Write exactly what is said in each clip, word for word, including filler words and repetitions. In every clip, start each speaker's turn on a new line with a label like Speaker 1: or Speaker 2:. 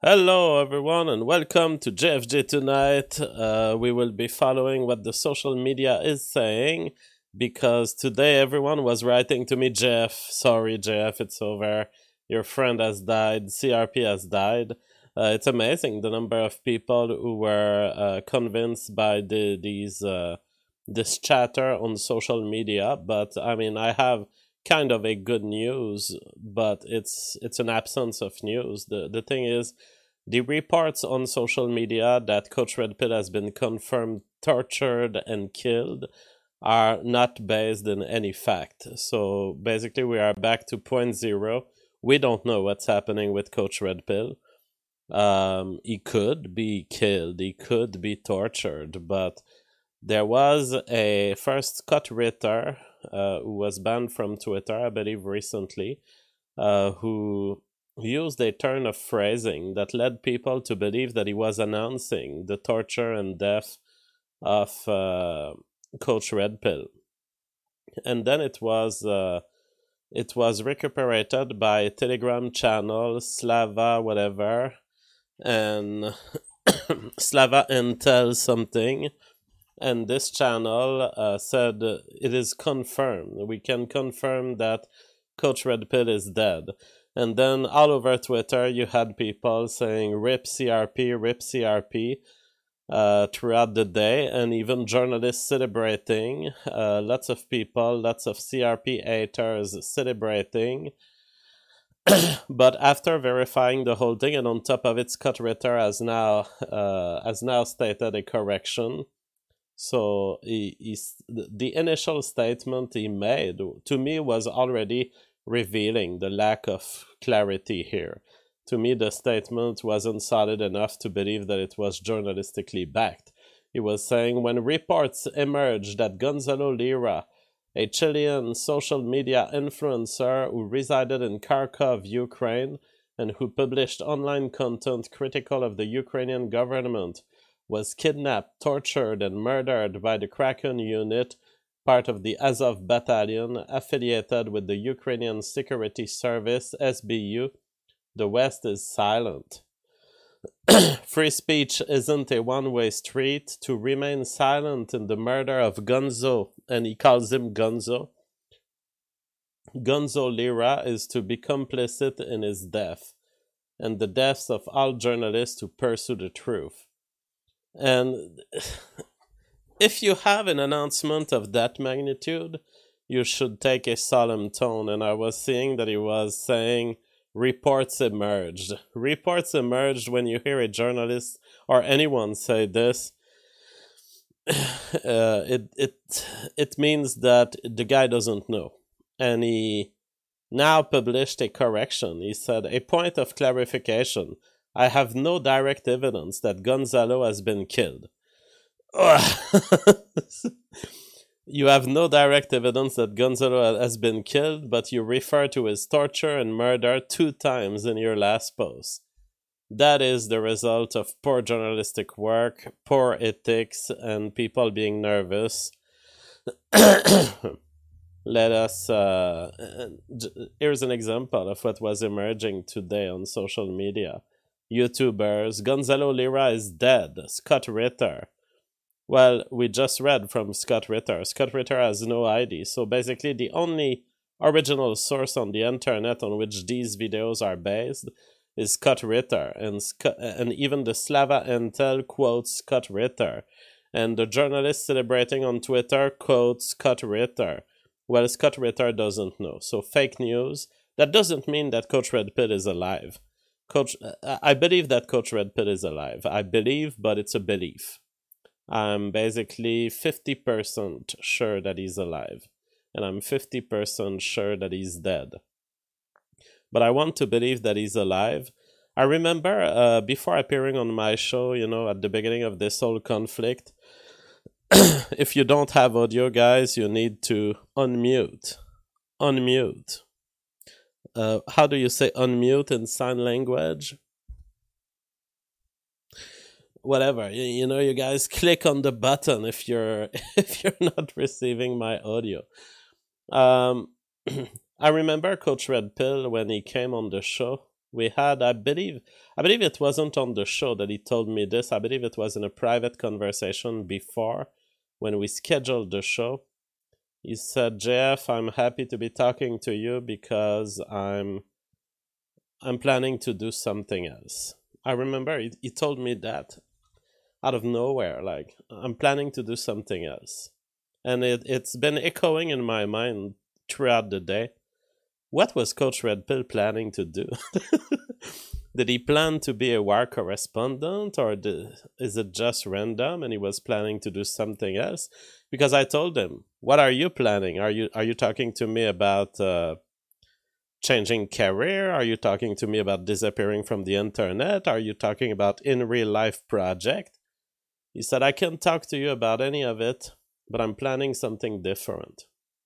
Speaker 1: Hello, everyone, and welcome to J F J Tonight. Uh, we will be following what the social media is saying because today everyone was writing to me, Jeff. Sorry, Jeff, it's over. Your friend has died. C R P has died. Uh, it's amazing the number of people who were uh, convinced by the, these uh, this chatter on social media. But I mean, I have kind of a good news, but it's it's an absence of news. The the thing is, the reports on social media that Coach Red Pill has been confirmed tortured and killed are not based in any fact. So basically, we are back to point zero. We don't know what's happening with Coach Red Pill. Um, he could be killed, he could be tortured, but there was a first Scott Ritter, uh, who was banned from Twitter, I believe, recently, uh, who used a turn of phrasing that led people to believe that he was announcing the torture and death of uh, Coach Red Pill. And then it was uh, it was recuperated by a Telegram channel, Slava whatever, and Slava Intel something. And this channel uh, said it is confirmed. We can confirm that Coach Red Pill is dead. And then all over Twitter, you had people saying "Rip C R P, Rip C R P" uh, throughout the day, and even journalists celebrating. Uh, lots of people, lots of C R P haters celebrating. But after verifying the whole thing, and on top of it, Scott Ritter has now uh, has now stated a correction. So he, he's, the initial statement he made to me was already revealing the lack of clarity here. To me, the statement wasn't solid enough to believe that it was journalistically backed. He was saying, when reports emerged that Gonzalo Lira, a Chilean social media influencer who resided in Kharkov, Ukraine, and who published online content critical of the Ukrainian government, was kidnapped, tortured, and murdered by the Kraken unit, part of the Azov battalion affiliated with the Ukrainian Security Service, S B U, the West is silent. Free speech isn't a one-way street. To remain silent in the murder of Gonzo, and he calls him Gonzo, Gonzo Lira, is to be complicit in his death, and the deaths of all journalists who pursue the truth. And if you have an announcement of that magnitude, you should take a solemn tone. And I was seeing that he was saying, reports emerged. Reports emerged. When you hear a journalist or anyone say this, uh, it, it, it means that the guy doesn't know. And he now published a correction. He said, a point of clarification. I have no direct evidence that Gonzalo has been killed. You have no direct evidence that Gonzalo has been killed, but you refer to his torture and murder two times in your last post. That is the result of poor journalistic work, poor ethics, and people being nervous. Let us... Uh, here's an example of what was emerging today on social media. YouTubers, Gonzalo Lira is dead. Scott Ritter. Well, we just read from Scott Ritter. Scott Ritter has no I D. So basically, the only original source on the internet on which these videos are based is Scott Ritter. And, Sc- and even the Slava Intel quotes Scott Ritter. And the journalist celebrating on Twitter quotes Scott Ritter. Well, Scott Ritter doesn't know. So fake news. That doesn't mean that Coach Red Pill is alive. Coach, I believe that Coach Red Pill is alive. I believe, but it's a belief. I'm basically fifty percent sure that he's alive. And I'm fifty percent sure that he's dead. But I want to believe that he's alive. I remember uh, before appearing on my show, you know, at the beginning of this whole conflict, if you don't have audio, guys, you need to unmute. Unmute. Uh, how do you say unmute in sign language? Whatever, you, you know, you guys click on the button if you're if you're not receiving my audio. Um, I remember Coach Red Pill when he came on the show. We had, I believe, I believe it wasn't on the show that he told me this. I believe it was in a private conversation before, when we scheduled the show. He said, J F, I'm happy to be talking to you because I'm I'm planning to do something else. I remember he, he told me that out of nowhere, like, I'm planning to do something else. And it, it's been echoing in my mind throughout the day. What was Coach Red Pill planning to do? Did he plan to be a war correspondent, or did, is it just random and he was planning to do something else? Because I told him, what are you planning? Are you are you talking to me about uh, changing career? Are you talking to me about disappearing from the internet? Are you talking about in real life project? He said, I can't talk to you about any of it, but I'm planning something different.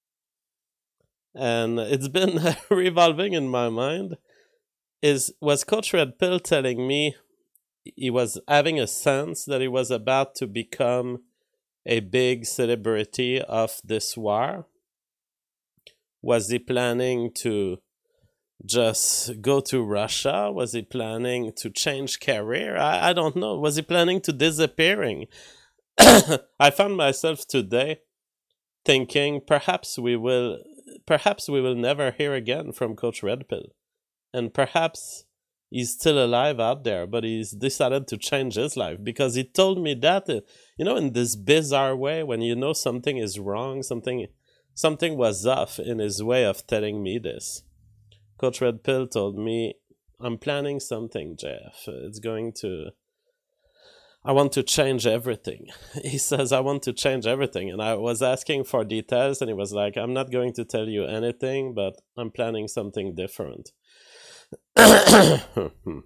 Speaker 1: And it's been revolving in my mind. Is was Coach Red Pill telling me he was having a sense that he was about to become a big celebrity of this war? Was he planning to just go to Russia? Was he planning to change career? I, I don't know. Was he planning to disappearing? I found myself today thinking perhaps we will perhaps we will never hear again from Coach Red Pill. And perhaps he's still alive out there, but he's decided to change his life because he told me that, uh, you know, in this bizarre way, when you know something is wrong, something something was off in his way of telling me this. Coach Red Pill told me, I'm planning something, Jeff. It's going to... I want to change everything. He says, I want to change everything. And I was asking for details, and he was like, I'm not going to tell you anything, but I'm planning something different. hmm.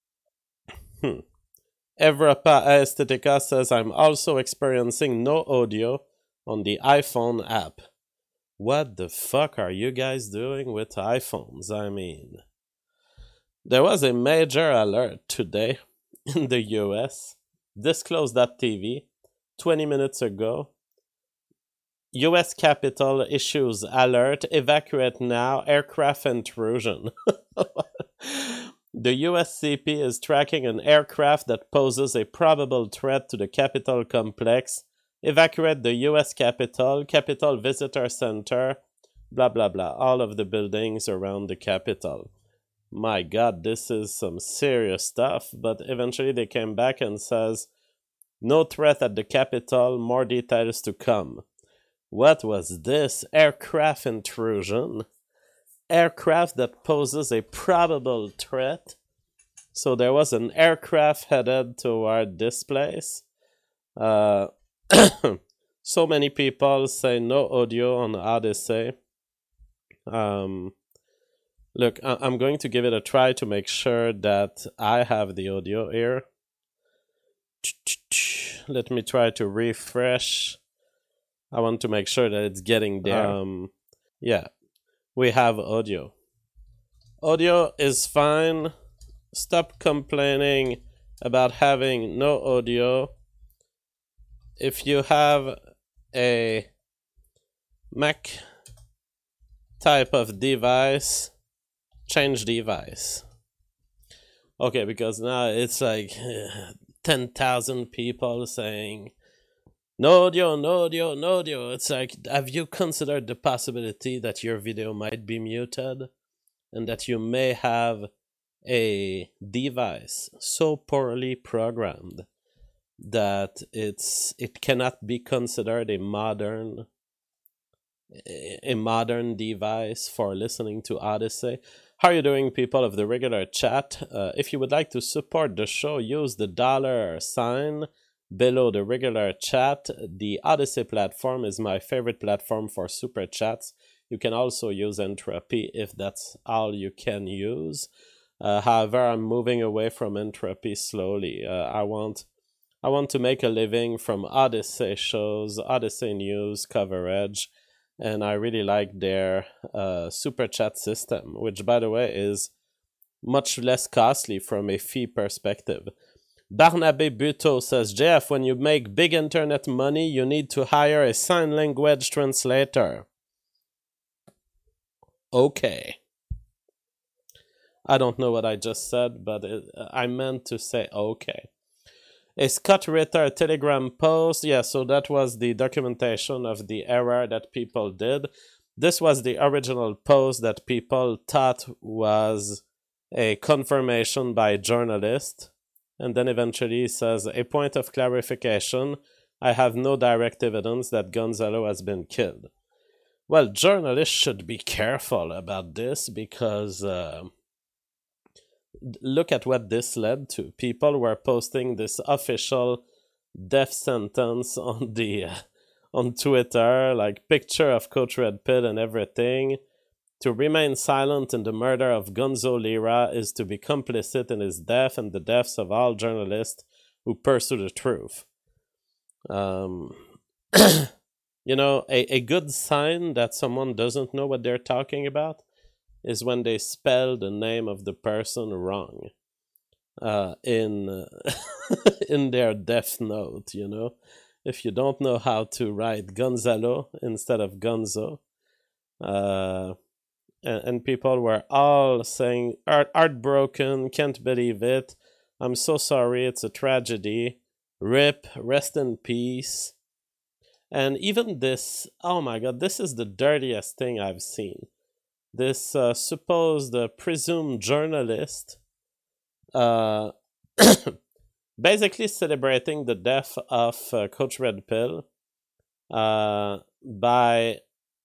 Speaker 1: Evropa Aesthetica says, I'm also experiencing no audio on the iPhone app. What the fuck are you guys doing with iPhones? I mean, there was a major alert today in the U S. Disclose dot T V, twenty minutes ago. U S Capitol issues alert, evacuate now, aircraft intrusion. The U S C P is tracking an aircraft that poses a probable threat to the Capitol complex. Evacuate the U S Capitol, Capitol Visitor Center, blah, blah, blah. All of the buildings around the Capitol. My God, this is some serious stuff. But eventually they came back and says, no threat at the Capitol, more details to come. What was this? Aircraft intrusion? Aircraft that poses a probable threat? So there was an aircraft headed toward this place. Uh, so many people say no audio on Odyssey. Um, look, I- I'm going to give it a try to make sure that I have the audio here. Let me try to refresh. I want to make sure that it's getting there. Um, yeah, we have audio. Audio is fine. Stop complaining about having no audio. If you have a Mac type of device, change device. Okay, because now it's like ten thousand people saying, no audio, no audio, no audio. It's like, have you considered the possibility that your video might be muted and that you may have a device so poorly programmed that it's it cannot be considered a modern a modern device for listening to Odyssey? How are you doing, people of the regular chat? Uh, if you would like to support the show, use the dollar sign below the regular chat. The Odyssey platform is my favorite platform for super chats. You can also use Entropy if that's all you can use. Uh, however, I'm moving away from Entropy slowly. Uh, I want I want to make a living from Odyssey shows, Odyssey news coverage, and I really like their uh, super chat system, which, by the way, is much less costly from a fee perspective. Barnabe Buto says, J F, when you make big internet money, you need to hire a sign language translator. Okay. I don't know what I just said, but it, I meant to say okay. A Scott Ritter Telegram post. Yeah, so that was the documentation of the error that people did. This was the original post that people thought was a confirmation by a journalist. And then eventually he says, a point of clarification. I have no direct evidence that Gonzalo has been killed. Well, journalists should be careful about this because uh, look at what this led to. People were posting this official death sentence on the uh, on Twitter, like picture of Coach Red Pill and everything. To remain silent in the murder of Gonzo Lira is to be complicit in his death and the deaths of all journalists who pursue the truth. Um, you know, a, a good sign that someone doesn't know what they're talking about is when they spell the name of the person wrong uh, in uh, in their death note, you know. If you don't know how to write Gonzalo instead of Gonzo, uh, and, and people were all saying, Heart, heartbroken, can't believe it, I'm so sorry, it's a tragedy, rip, rest in peace. And even this, oh my god, this is the dirtiest thing I've seen. This uh, supposed uh, presumed journalist uh, basically celebrating the death of uh, Coach Red Pill uh, by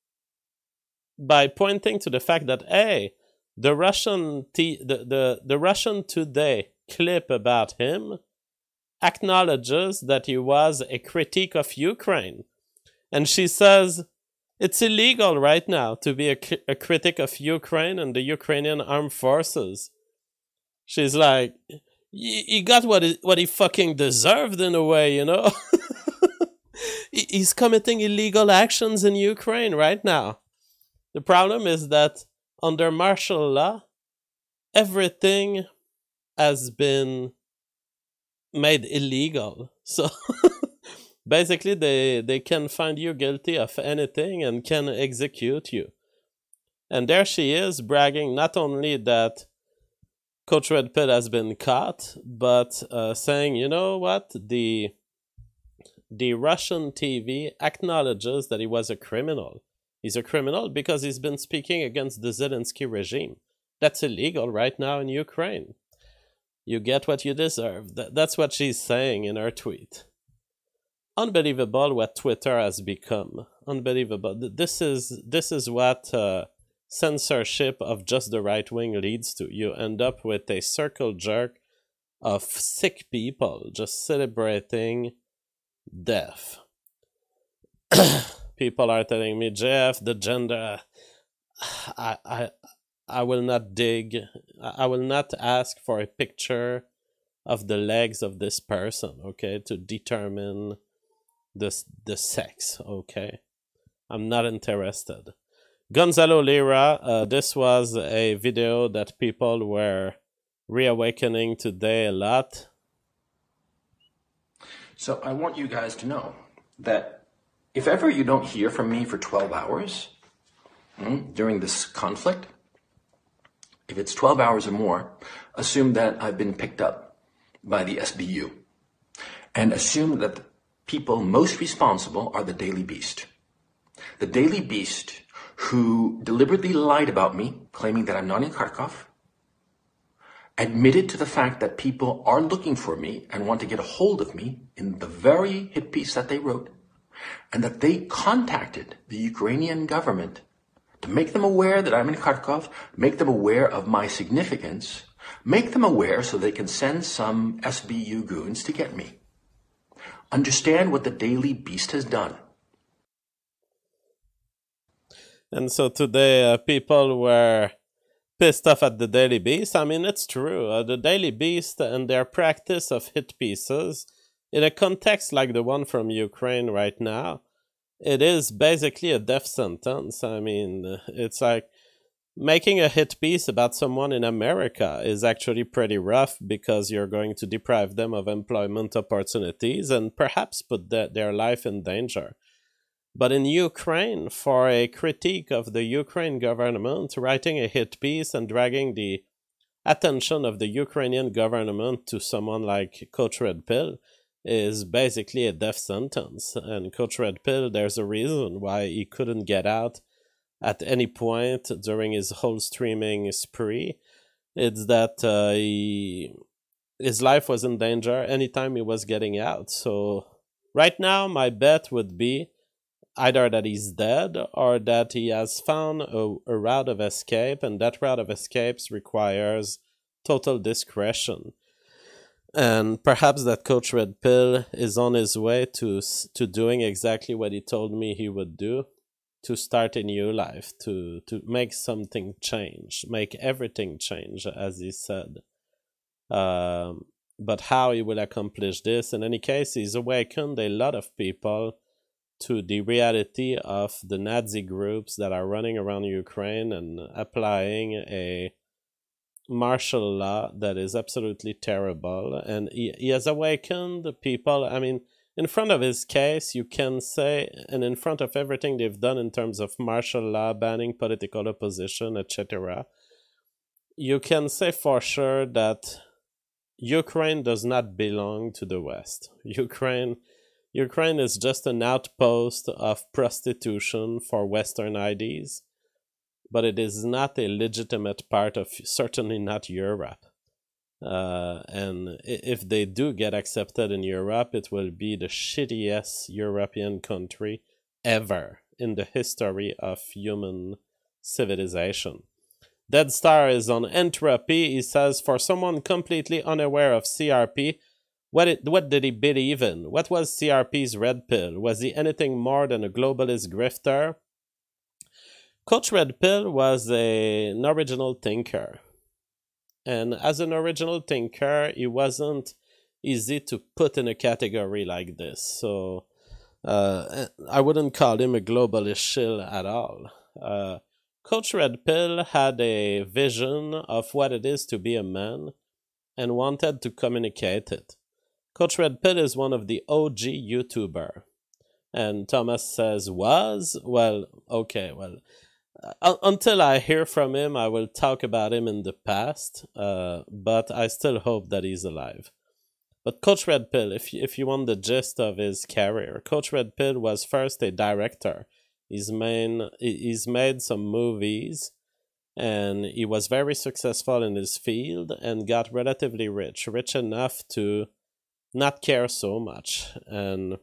Speaker 1: by pointing to the fact that, hey, the Russian t- the, the, the Russian Today clip about him acknowledges that he was a critique of Ukraine. And she says, it's illegal right now to be a, a critic of Ukraine and the Ukrainian armed forces. She's like, he got what he, what he fucking deserved in a way, you know? He's committing illegal actions in Ukraine right now. The problem is that under martial law, everything has been made illegal. So basically, they, they can find you guilty of anything and can execute you. And there she is bragging not only that Coach Red Pill has been caught, but uh, saying, you know what, the the Russian T V acknowledges that he was a criminal. He's a criminal because he's been speaking against the Zelensky regime. That's illegal right now in Ukraine. You get what you deserve. That, that's what she's saying in her tweet. Unbelievable what Twitter has become. Unbelievable. This is this is what uh, censorship of just the right wing leads to. You end up with a circle jerk of sick people just celebrating death. People are telling me, Jeff, the gender. I I I will not dig. I will not ask for a picture of the legs of this person, okay, to determine this the sex, okay? I'm not interested. Gonzalo Lira, uh, this was a video that people were reawakening today a lot.
Speaker 2: So I want you guys to know that if ever you don't hear from me for twelve hours hmm, during this conflict, if it's twelve hours or more, assume that I've been picked up by the S B U and assume that the people most responsible are the Daily Beast. The Daily Beast who deliberately lied about me, claiming that I'm not in Kharkov, admitted to the fact that people are looking for me and want to get a hold of me in the very hit piece that they wrote, and that they contacted the Ukrainian government to make them aware that I'm in Kharkov, make them aware of my significance, make them aware so they can send some S B U goons to get me. Understand what the Daily Beast has done.
Speaker 1: And so today uh, people were pissed off at the Daily Beast. I mean, it's true. Uh, the Daily Beast and their practice of hit pieces, in a context like the one from Ukraine right now, it is basically a death sentence. I mean, it's like making a hit piece about someone in America is actually pretty rough because you're going to deprive them of employment opportunities and perhaps put the, their life in danger. But in Ukraine, for a critique of the Ukraine government, writing a hit piece and dragging the attention of the Ukrainian government to someone like Coach Red Pill is basically a death sentence. And Coach Red Pill, there's a reason why he couldn't get out at any point during his whole streaming spree. It's that uh, he, his life was in danger anytime he was getting out. So right now, my bet would be either that he's dead or that he has found a, a route of escape, and that route of escape requires total discretion. And perhaps that Coach Red Pill is on his way to to doing exactly what he told me he would do, to start a new life, to, to make something change, make everything change, as he said. Um, but how he will accomplish this, in any case, he's awakened a lot of people to the reality of the Nazi groups that are running around Ukraine and applying a martial law that is absolutely terrible. And he, he has awakened people. I mean, in front of his case, you can say, and in front of everything they've done in terms of martial law, banning political opposition, et cetera, you can say for sure that Ukraine does not belong to the West. Ukraine Ukraine is just an outpost of prostitution for Western I Ds, but it is not a legitimate part of, certainly not Europe. Uh, and if they do get accepted in Europe, it will be the shittiest European country ever in the history of human civilization. Dead Star is on entropy. He says, for someone completely unaware of C R P, What it, what did he believe in? What was C R P's red pill? Was he anything more than a globalist grifter? Coach Red Pill was a, an original thinker. And as an original thinker, he wasn't easy to put in a category like this. So uh, I wouldn't call him a globalist shill at all. Uh, Coach Red Pill had a vision of what it is to be a man and wanted to communicate it. Coach Red Pill is one of the O G YouTuber. And Thomas says, was? Well, okay, well, uh, until I hear from him, I will talk about him in the past, uh, but I still hope that he's alive. But Coach Red Pill, if you, if you want the gist of his career, Coach Red Pill was first a director. He's, main, he's made some movies, and he was very successful in his field and got relatively rich, rich enough to not care so much. And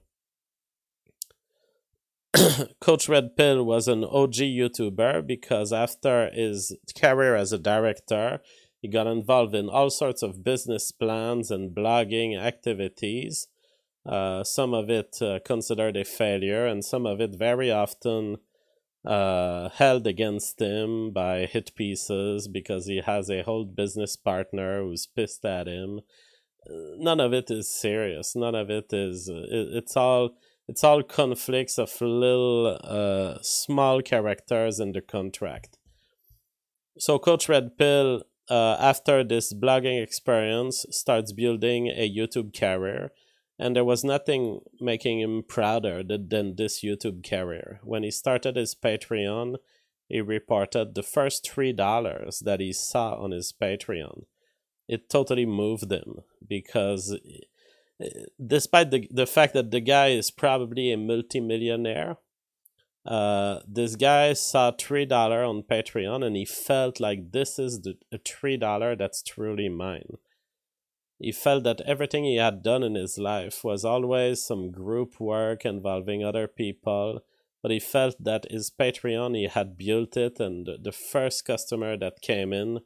Speaker 1: Coach Red Pill was an O G YouTuber because after his career as a director, he got involved in all sorts of business plans and blogging activities. Uh, some of it uh, considered a failure, and some of it very often uh, held against him by hit pieces because he has a whole business partner who's pissed at him. None of it is serious. None of it is. It, it's all. It's all conflicts of little, uh, small characters in the contract. So Coach Red Pill, uh, after this blogging experience, starts building a YouTube career, and there was nothing making him prouder than this YouTube career. When he started his Patreon, he reported the first three dollars that he saw on his Patreon. It totally moved him because, despite the the fact that the guy is probably a multimillionaire, uh, this guy saw three dollars on Patreon and he felt like this is the a three dollars that's truly mine. He felt that everything he had done in his life was always some group work involving other people, but he felt that his Patreon, he had built it, and the, the first customer that came in,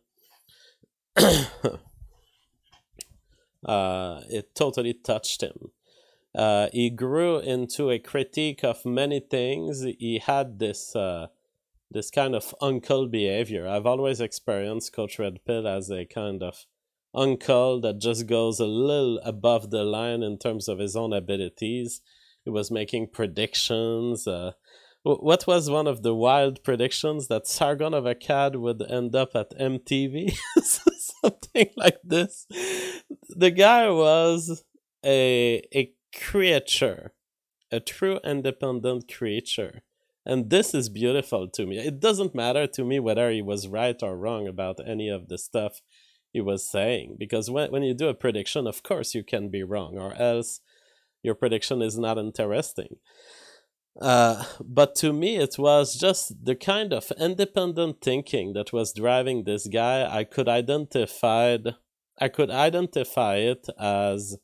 Speaker 1: Uh, it totally touched him. Uh, he grew into a critique of many things. He had this uh, this kind of uncle behavior. I've always experienced Coach Red Pill as a kind of uncle that just goes a little above the line in terms of his own abilities. He was making predictions. Uh, what was one of the wild predictions? That Sargon of Akkad would end up at M T V? Something like this. The guy was a a creature, a true independent creature. And this is beautiful to me. It doesn't matter to me whether he was right or wrong about any of the stuff he was saying. Because when, when you do a prediction, of course you can be wrong, or else your prediction is not interesting. Uh, but to me, it was just the kind of independent thinking that was driving this guy. I could identify, I could identify it as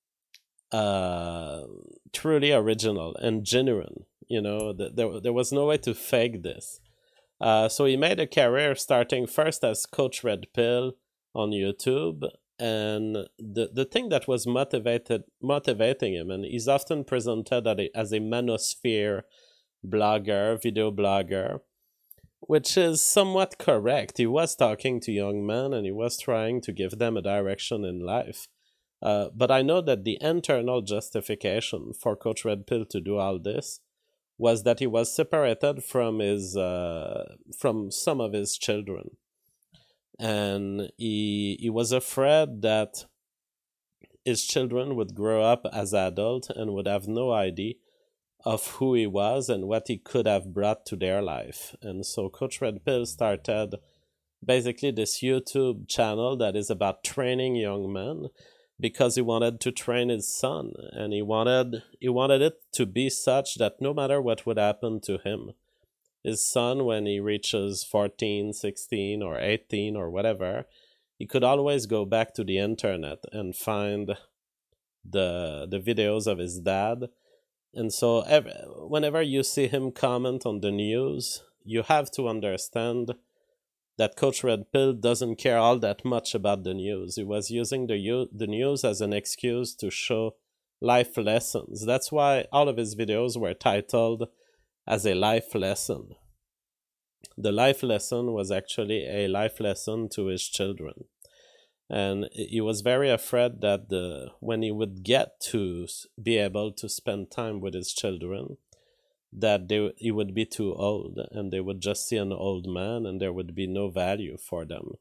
Speaker 1: uh, truly original and genuine. You know, th- there there was no way to fake this. Uh, so he made a career starting first as Coach Red Pill on YouTube. And the, the thing that was motivated motivating him, and he's often presented as a, as a manosphere blogger, video blogger, which is somewhat correct. He was talking to young men and he was trying to give them a direction in life. Uh, but I know that the internal justification for Coach Red Pill to do all this was that he was separated from his uh, from some of his children. And he he was afraid that his children would grow up as adults and would have no idea of who he was and what he could have brought to their life. And so Coach Red Pill started basically this YouTube channel that is about training young men, because he wanted to train his son, and he wanted he wanted it to be such that no matter what would happen to him, his son, when he reaches fourteen, sixteen, or eighteen, or whatever, he could always go back to the internet and find the the videos of his dad. And so every, whenever you see him comment on the news, you have to understand that Coach Red Pill doesn't care all that much about the news. He was using the, the news as an excuse to show life lessons. That's why all of his videos were titled as a life lesson. The life lesson was actually a life lesson to his children. And he was very afraid that the when he would get to be able to spend time with his children, that they, he would be too old and they would just see an old man and there would be no value for them.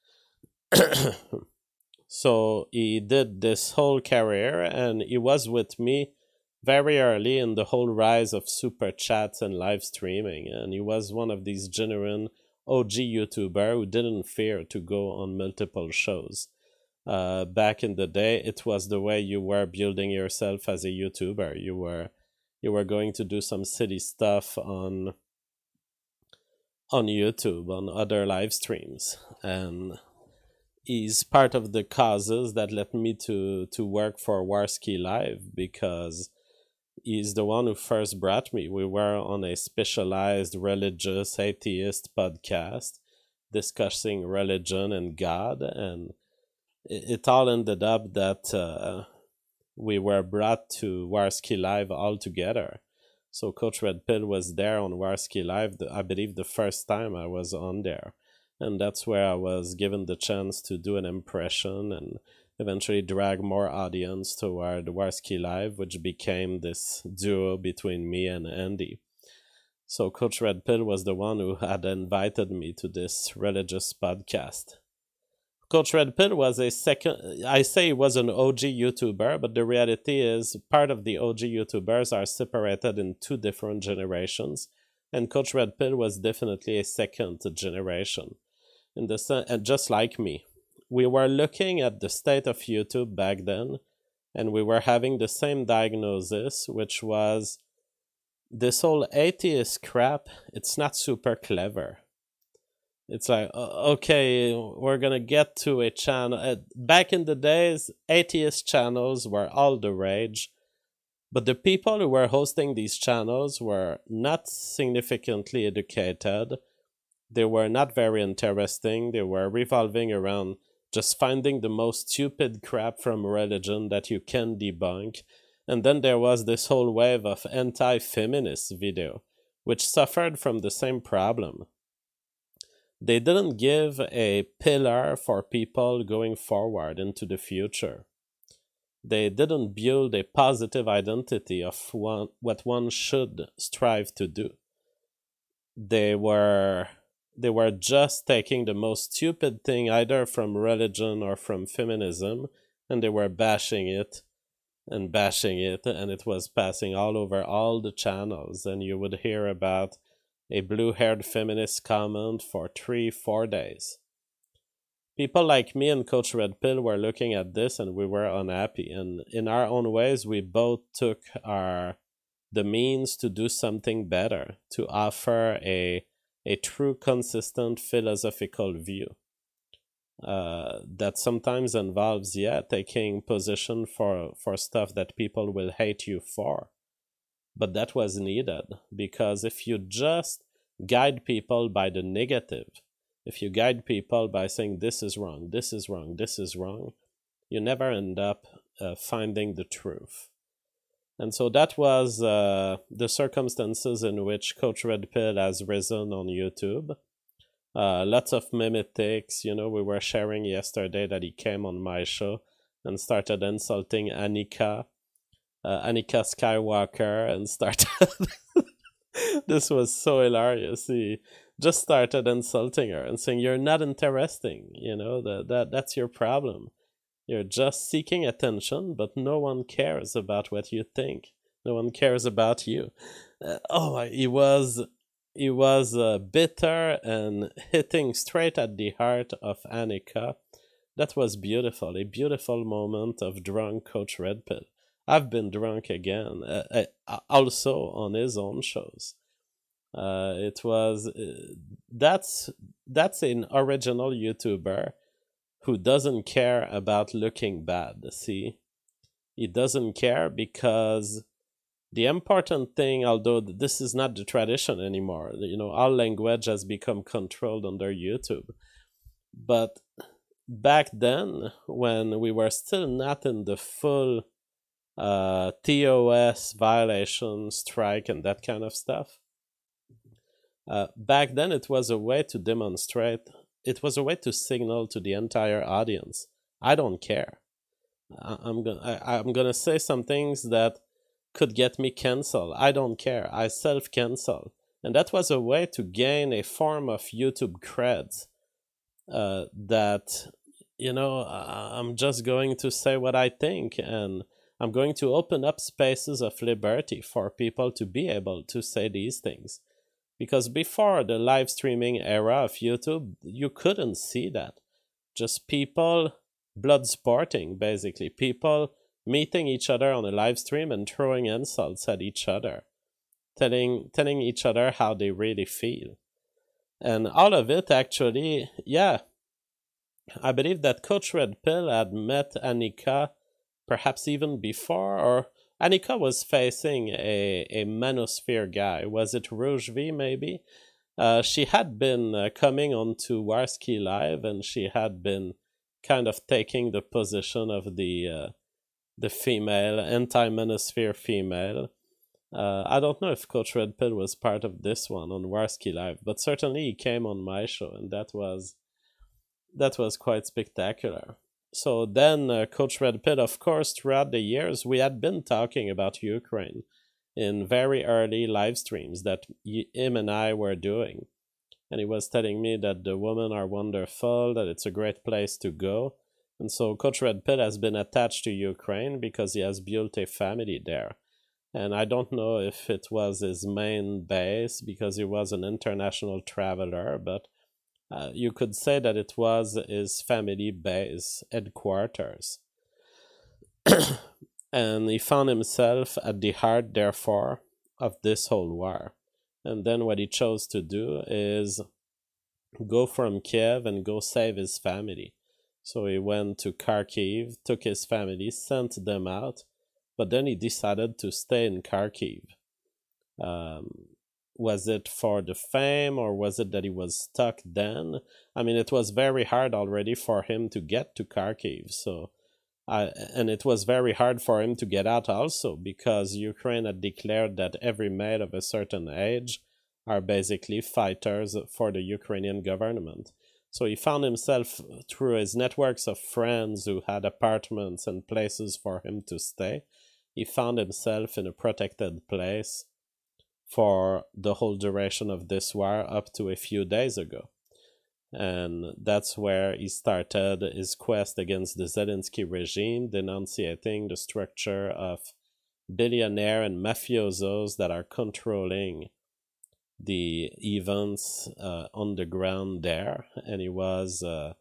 Speaker 1: So he did this whole career, and he was with me very early in the whole rise of super chats and live streaming, and he was one of these genuine O G YouTuber who didn't fear to go on multiple shows. Uh, back in the day, it was the way you were building yourself as a YouTuber. You were you were going to do some silly stuff on on YouTube, on other live streams, and he's part of the causes that led me to to work for Warski Live, because he's the one who first brought me. We were on a specialized religious atheist podcast discussing religion and God, and it, it all ended up that uh, we were brought to Warski Live all together. So Coach Red Pill was there on Warski Live, I believe the first time I was on there. And that's where I was given the chance to do an impression and eventually drag more audience toward Warski Live, which became this duo between me and Andy. So Coach Red Pill was the one who had invited me to this religious podcast. Coach Red Pill was a second, I say he was an O G YouTuber, but the reality is part of the O G YouTubers are separated in two different generations, and Coach Red Pill was definitely a second generation. In the and just like me, we were looking at the state of YouTube back then, and we were having the same diagnosis, which was this whole atheist crap. It's not super clever. It's like, okay, we're gonna get to a channel. Uh, back in the days, atheist channels were all the rage, but the people who were hosting these channels were not significantly educated. They were not very interesting. They were revolving around just finding the most stupid crap from religion that you can debunk. And then there was this whole wave of anti-feminist video, which suffered from the same problem. They didn't give a pillar for people going forward into the future. They didn't build a positive identity of one, what one should strive to do. They were... They were just taking the most stupid thing either from religion or from feminism, and they were bashing it and bashing it, and it was passing all over all the channels, and you would hear about a blue-haired feminist comment for three, four days. people like me and Coach Red Pill were looking at this and we were unhappy. And in our own ways, we both took our the means to do something better, to offer a a true, consistent philosophical view uh, that sometimes involves, yeah, taking position for for stuff that people will hate you for. But that was needed, because if you just guide people by the negative, if you guide people by saying this is wrong, this is wrong, this is wrong, you never end up uh, finding the truth. And so that was uh, the circumstances in which Coach Red Pill has risen on YouTube. Uh, lots of mimetics. You know, we were sharing yesterday that he came on my show and started insulting Annika, uh, Annika Skywalker, and started... This was so hilarious. He just started insulting her and saying, "You're not interesting, you know, that, that that's your problem. You're just seeking attention, but no one cares about what you think. No one cares about you." Uh, oh, he was he was uh, bitter and hitting straight at the heart of Annika. That was beautiful, a beautiful moment of drunk Coach Red Pill. I've been drunk again, uh, uh, also on his own shows. Uh, it was uh, that's that's an original YouTuber who doesn't care about looking bad. See, he doesn't care because the important thing, although this is not the tradition anymore, you know, all language has become controlled under YouTube. But back then, when we were still not in the full uh, T O S violation, strike, and that kind of stuff, uh, back then it was a way to demonstrate, it was a way to signal to the entire audience, I don't care. I- I'm gonna I- I'm gonna say some things that could get me canceled. I don't care. I self-cancel. And that was a way to gain a form of YouTube creds uh, that, you know, I'm just going to say what I think, and I'm going to open up spaces of liberty for people to be able to say these things. Because before the live streaming era of YouTube, you couldn't see that. Just people blood sporting, basically. People meeting each other on a live stream and throwing insults at each other. Telling, telling each other how they really feel. And all of it actually, yeah, I believe that Coach Red Pill had met Annika perhaps even before, or Annika was facing a, a Manosphere guy. Was it Rouge V, maybe? Uh, she had been uh, coming onto Warski Live, and she had been kind of taking the position of the uh, the female, anti-Manosphere female. Uh, I don't know if Coach Red Pill was part of this one on Warski Live, but certainly he came on my show, and that was that was quite spectacular. So then uh, Coach Red Pill, of course, throughout the years, we had been talking about Ukraine in very early live streams that y- him and I were doing. And he was telling me that the women are wonderful, that it's a great place to go. And so Coach Red Pill has been attached to Ukraine because he has built a family there. And I don't know if it was his main base because he was an international traveler, but uh, you could say that it was his family base, headquarters. And he found himself at the heart, therefore, of this whole war. And then what he chose to do is go from Kiev and go save his family. So he went to Kharkiv, took his family, sent them out, but then he decided to stay in Kharkiv. Um, was it for the fame, or was it that he was stuck then? I mean, it was very hard already for him to get to Kharkiv, so uh, and it was very hard for him to get out also, because Ukraine had declared that every male of a certain age are basically fighters for the Ukrainian government. So he found himself, through his networks of friends who had apartments and places for him to stay, he found himself in a protected place for the whole duration of this war up to a few days ago. And that's where he started his quest against the Zelensky regime, denunciating the structure of billionaire and mafiosos that are controlling the events uh, on the ground there. And he was uh,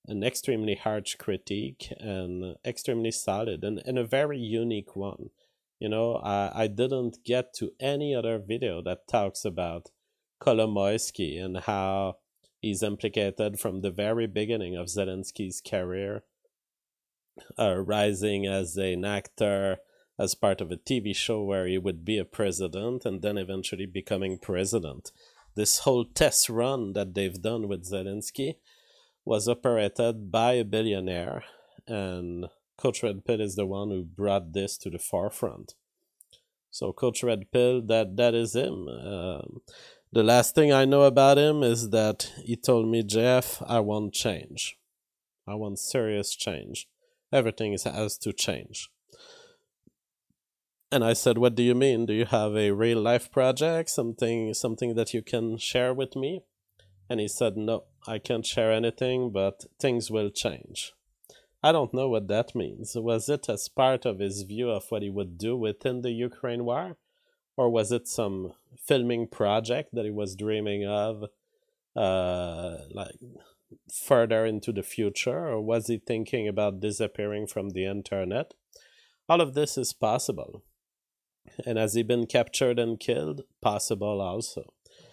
Speaker 1: an extremely harsh critique and extremely solid and, and a very unique one. You know, I, I didn't get to any other video that talks about Kolomoisky and how he's implicated from the very beginning of Zelensky's career, uh, rising as an actor, as part of a T V show where he would be a president and then eventually becoming president. This whole test run that they've done with Zelensky was operated by a billionaire, and Coach Red Pill is the one who brought this to the forefront. So Coach Red Pill, that, that is him. Um, the last thing I know about him is that he told me, Jeff, I want change. I want serious change. Everything has to change. And I said, what do you mean? Do you have a real life project? Something something that you can share with me? And he said, no, I can't share anything, but things will change. I don't know what that means. Was it as part of his view of what he would do within the Ukraine war? Or was it some filming project that he was dreaming of, uh, like further into the future? Or was he thinking about disappearing from the internet? All of this is possible. And has he been captured and killed? Possible also.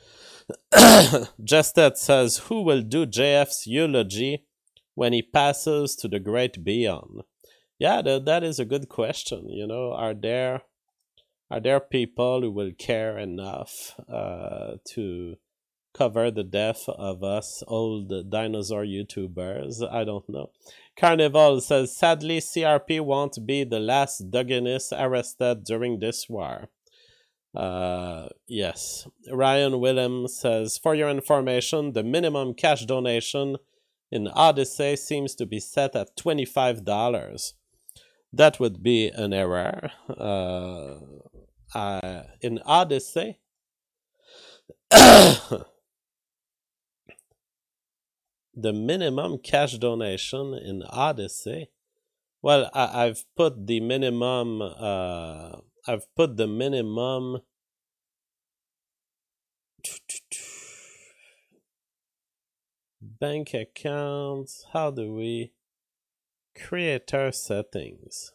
Speaker 1: Justet says, who will do J F's eulogy when he passes to the great beyond? Yeah, that, that is a good question. You know, are there are there people who will care enough uh, to cover the death of us old dinosaur YouTubers? I don't know. Carnival says, sadly, C R P won't be the last Dugganist arrested during this war. Uh, yes. Ryan Williams says, for your information, the minimum cash donation in Odyssey seems to be set at twenty-five dollars. That would be an error. Uh, uh, in Odyssey, the minimum cash donation in Odyssey, well, I, I've put the minimum, uh, I've put the minimum bank accounts. How do we creator settings?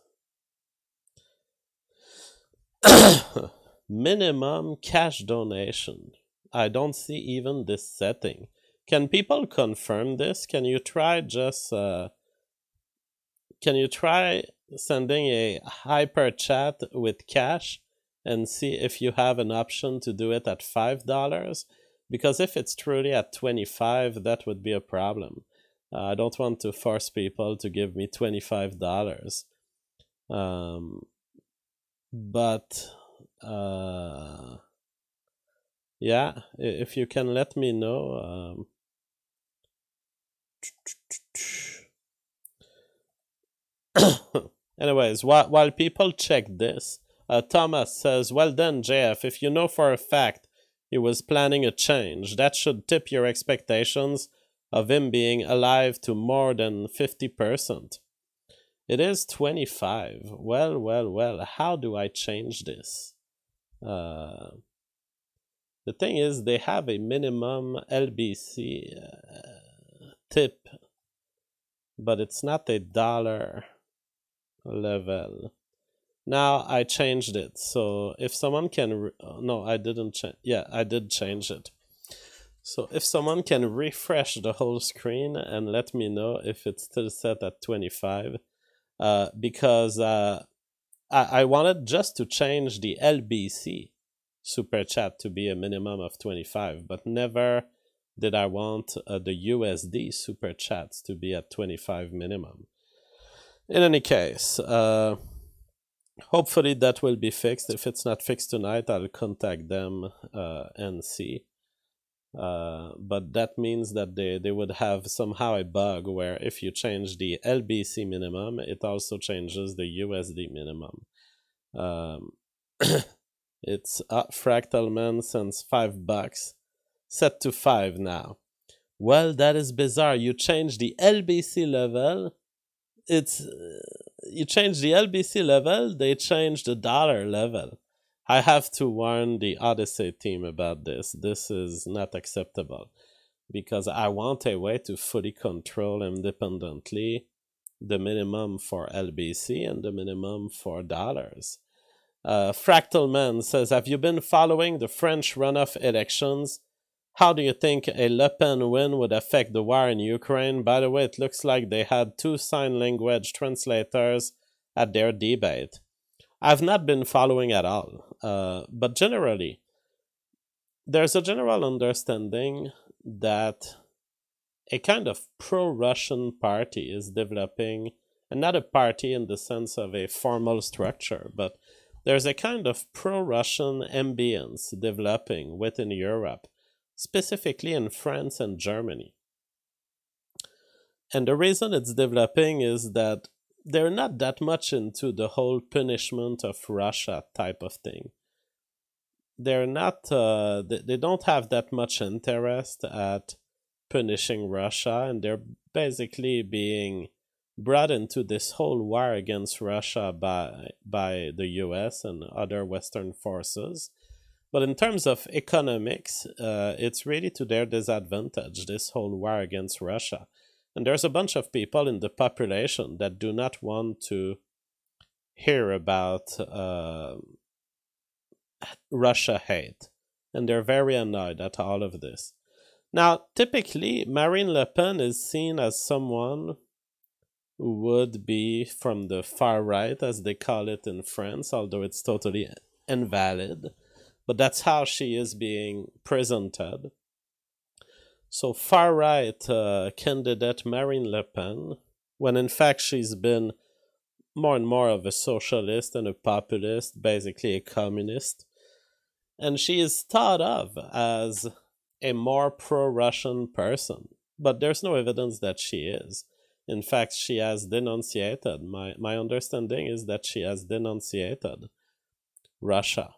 Speaker 1: Minimum cash donation. I don't see even this setting. Can people confirm this? Can you try just uh, can you try sending a hyper chat with cash and see if you have an option to do it at five dollars? Because if it's truly at twenty-five, that would be a problem. Uh, I don't want to force people to give me twenty-five dollars. Um, but uh, yeah, if you can let me know. Um, Anyways, while, while people check this, uh, Thomas says, well then, J F, if you know for a fact he was planning a change, that should tip your expectations of him being alive to more than fifty percent. It is twenty-five. Well, well, well, how do I change this? Uh, the thing is, they have a minimum L B C uh, tip, but it's not a dollar level. Now I changed it, so if someone can, re- oh, no, I didn't change. Yeah, I did change it. So if someone can refresh the whole screen and let me know if it's still set at twenty-five, uh, because uh, I, I wanted just to change the L B C super chat to be a minimum of twenty-five, but never did I want uh, the U S D super chats to be at twenty-five minimum. In any case, uh, hopefully that will be fixed. If it's not fixed tonight, I'll contact them uh, and see. Uh, but that means that they, they would have somehow a bug where if you change the L B C minimum, it also changes the U S D minimum. Um, it's uh, Fractal Man sends five bucks, set to five now. Well, that is bizarre. You change the L B C level. It's uh, you change the L B C level. They change the dollar level. I have to warn the Odyssey team about this. This is not acceptable. because I want a way to fully control independently the minimum for L B C and the minimum for dollars. Uh, Fractal Man says, have you been following the French runoff elections? How do you think a Le Pen win would affect the war in Ukraine? By the way, it looks like they had two sign language translators at their debate. I've not been following at all, uh, but generally, there's a general understanding that a kind of pro-Russian party is developing, and not a party in the sense of a formal structure, but there's a kind of pro-Russian ambience developing within Europe, specifically in France and Germany. And the reason it's developing is that they're not that much into the whole punishment of Russia type of thing. They're not, uh, they, they don't have that much interest at punishing Russia, and they're basically being brought into this whole war against Russia by by the U S and other Western forces. But in terms of economics, uh, it's really to their disadvantage, this whole war against Russia. And there's a bunch of people in the population that do not want to hear about uh, Russia hate. And they're very annoyed at all of this. Now, typically, Marine Le Pen is seen as someone who would be from the far right, as they call it in France, although it's totally invalid. But that's how she is being presented. So far-right uh, candidate Marine Le Pen, when in fact she's been more and more of a socialist and a populist, basically a communist. And she is thought of as a more pro-Russian person, but there's no evidence that she is. In fact, she has denunciated, my, my understanding is that she has denunciated Russia.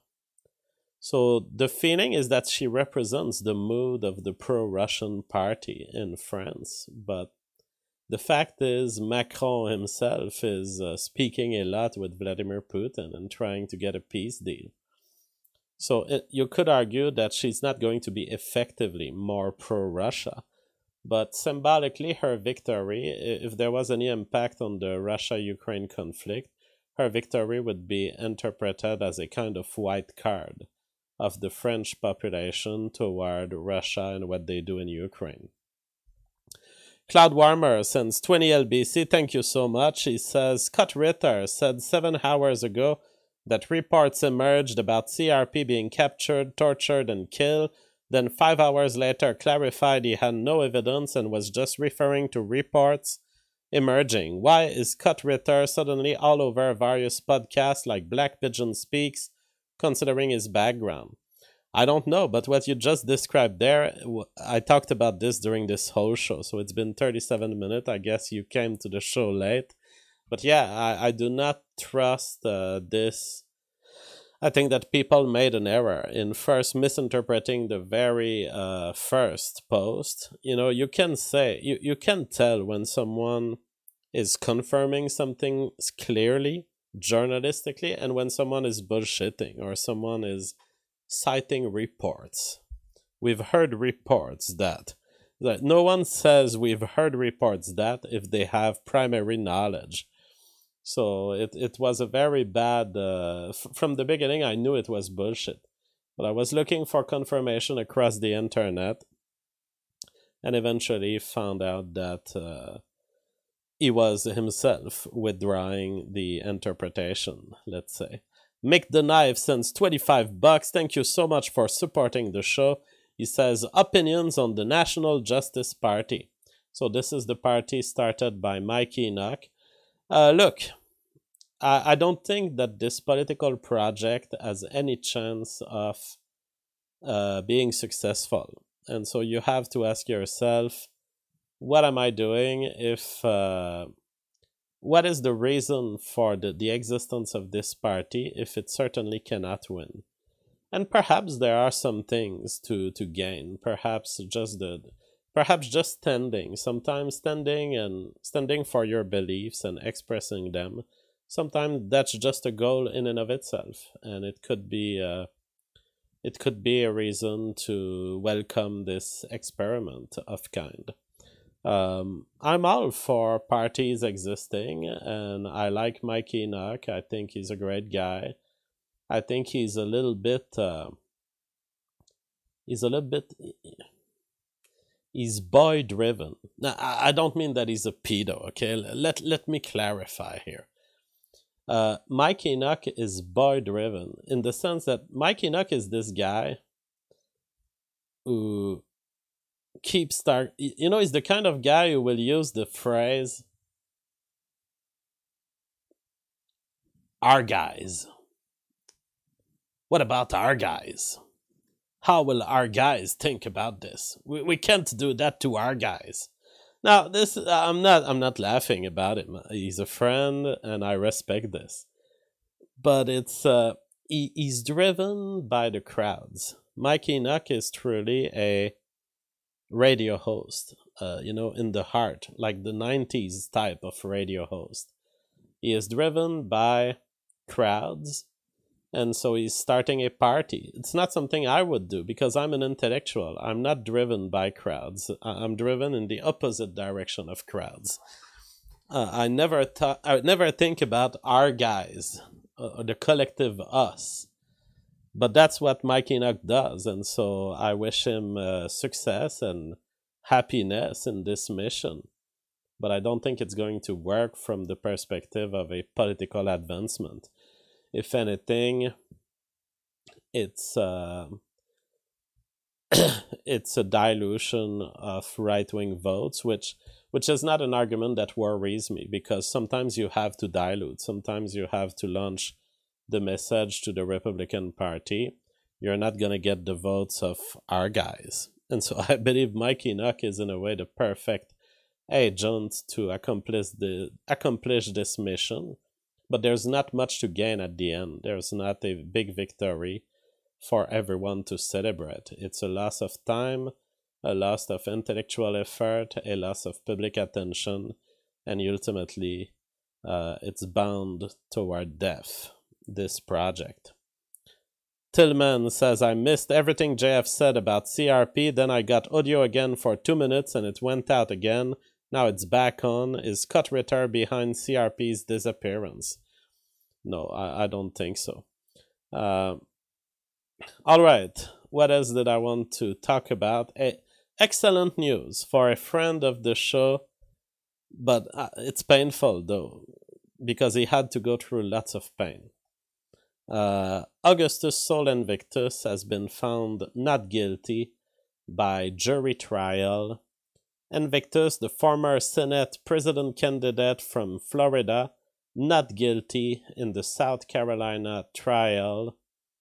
Speaker 1: So the feeling is that she represents the mood of the pro-Russian party in France, but the fact is Macron himself is uh, speaking a lot with Vladimir Putin and trying to get a peace deal. So it, you could argue that she's not going to be effectively more pro-Russia, but symbolically her victory, if there was any impact on the Russia-Ukraine conflict, her victory would be interpreted as a kind of white card of the French population toward Russia and what they do in Ukraine. Cloud Warmer sends twenty L B C, thank you so much. He says, Scott Ritter said seven hours ago that reports emerged about C R P being captured, tortured, and killed. Then five hours later clarified he had no evidence and was just referring to reports emerging. Why is Scott Ritter suddenly all over various podcasts like Black Pigeon Speaks, considering his background? I don't know, but what you just described there, I talked about this during this whole show, so it's been thirty-seven minutes. I guess you came to the show late. But yeah, I, I do not trust uh, this. I think that people made an error in first misinterpreting the very uh, first post. You know, you can say, you, you can tell when someone is confirming something clearly, journalistically, and when someone is bullshitting or someone is citing reports. We've heard reports that. that no one says we've heard reports that if they have primary knowledge. So it, it was a very bad, uh, f- from the beginning I knew it was bullshit. But I was looking for confirmation across the internet and eventually found out that uh, he was himself withdrawing the interpretation, let's say. Mick the Knife sends twenty-five bucks. Thank you so much for supporting the show. He says, opinions on the National Justice Party. So this is the party started by Mike Enoch. Uh, look, I, I don't think that this political project has any chance of uh, being successful. And so you have to ask yourself, what am I doing if... Uh, what is the reason for the, the existence of this party if it certainly cannot win? And perhaps there are some things to, to gain. Perhaps just the... Perhaps just standing, sometimes standing and standing for your beliefs and expressing them. Sometimes that's just a goal in and of itself, and it could be uh, it could be a reason to welcome this experiment of kind. Um, I'm all for parties existing, and I like Mike Enoch. I think he's a great guy. I think he's a little bit, uh, he's a little bit, he's boy driven. Now, I don't mean that he's a pedo, okay? Let, let me clarify here. Uh, Mike Enoch is boy driven in the sense that Mike Enoch is this guy who keeps start. You know, he's the kind of guy who will use the phrase "our guys." What about our guys? How will our guys think about this? We we can't do that to our guys. Now, this I'm not I'm not laughing about him. He's a friend, and I respect this. But it's uh, he, he's driven by the crowds. Mike Enoch is truly a radio host, uh, you know, in the heart, like the nineties type of radio host. He is driven by crowds, and so he's starting a party. It's not something I would do because I'm an intellectual. I'm not driven by crowds. I'm driven in the opposite direction of crowds. Uh, I never thought. I would never think about our guys, or the collective us. But that's what Mike Enoch does, and so I wish him uh, success and happiness in this mission. But I don't think it's going to work from the perspective of a political advancement. If anything, it's uh, it's a dilution of right-wing votes, which which is not an argument that worries me, because sometimes you have to dilute, sometimes you have to launch the message to the Republican Party. You're not going to get the votes of our guys. And so I believe Mike Enoch is in a way the perfect agent to accomplish the accomplish this mission. But there's not much to gain at the end. There's not a big victory for everyone to celebrate. It's a loss of time, a loss of intellectual effort, a loss of public attention, and ultimately uh, it's bound toward death, this project. Tillman says, I missed everything J F said about C R P, then I got audio again for two minutes and it went out again. Now it's back on. Is Scott Ritter behind C R P's disappearance? No, I, I don't think so. Uh, all right. What else did I want to talk about? A, excellent news for a friend of the show, but uh, it's painful though, because he had to go through lots of pain. Uh, Augustus Sol Invictus has been found not guilty by jury trial. Invictus, the former Senate president candidate from Florida, not guilty in the South Carolina trial.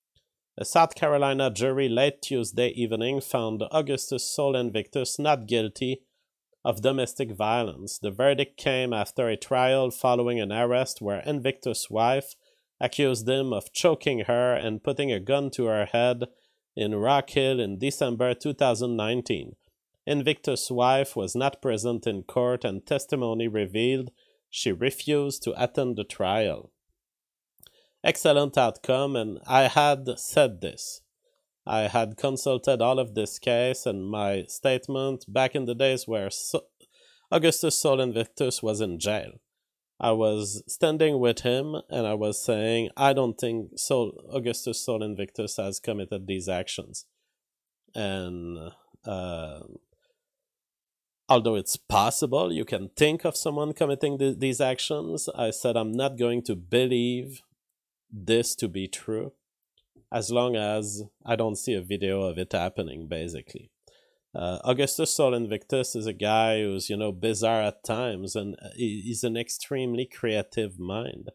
Speaker 1: A South Carolina jury late Tuesday evening found Augustus Sol Invictus not guilty of domestic violence. The verdict came after a trial following an arrest where Invictus' wife accused him of choking her and putting a gun to her head in Rock Hill in December two thousand nineteen. Invictus' wife was not present in court, and testimony revealed she refused to attend the trial. Excellent outcome, and I had said this. I had consulted all of this case, and my statement back in the days where so- Augustus Sol Invictus was in jail. I was standing with him, and I was saying, I don't think Sol- Augustus Sol Invictus has committed these actions. And uh, although it's possible you can think of someone committing th- these actions, I said I'm not going to believe this to be true as long as I don't see a video of it happening, basically. Uh, Augustus Sol Invictus is a guy who's, you know, bizarre at times, and he's an extremely creative mind.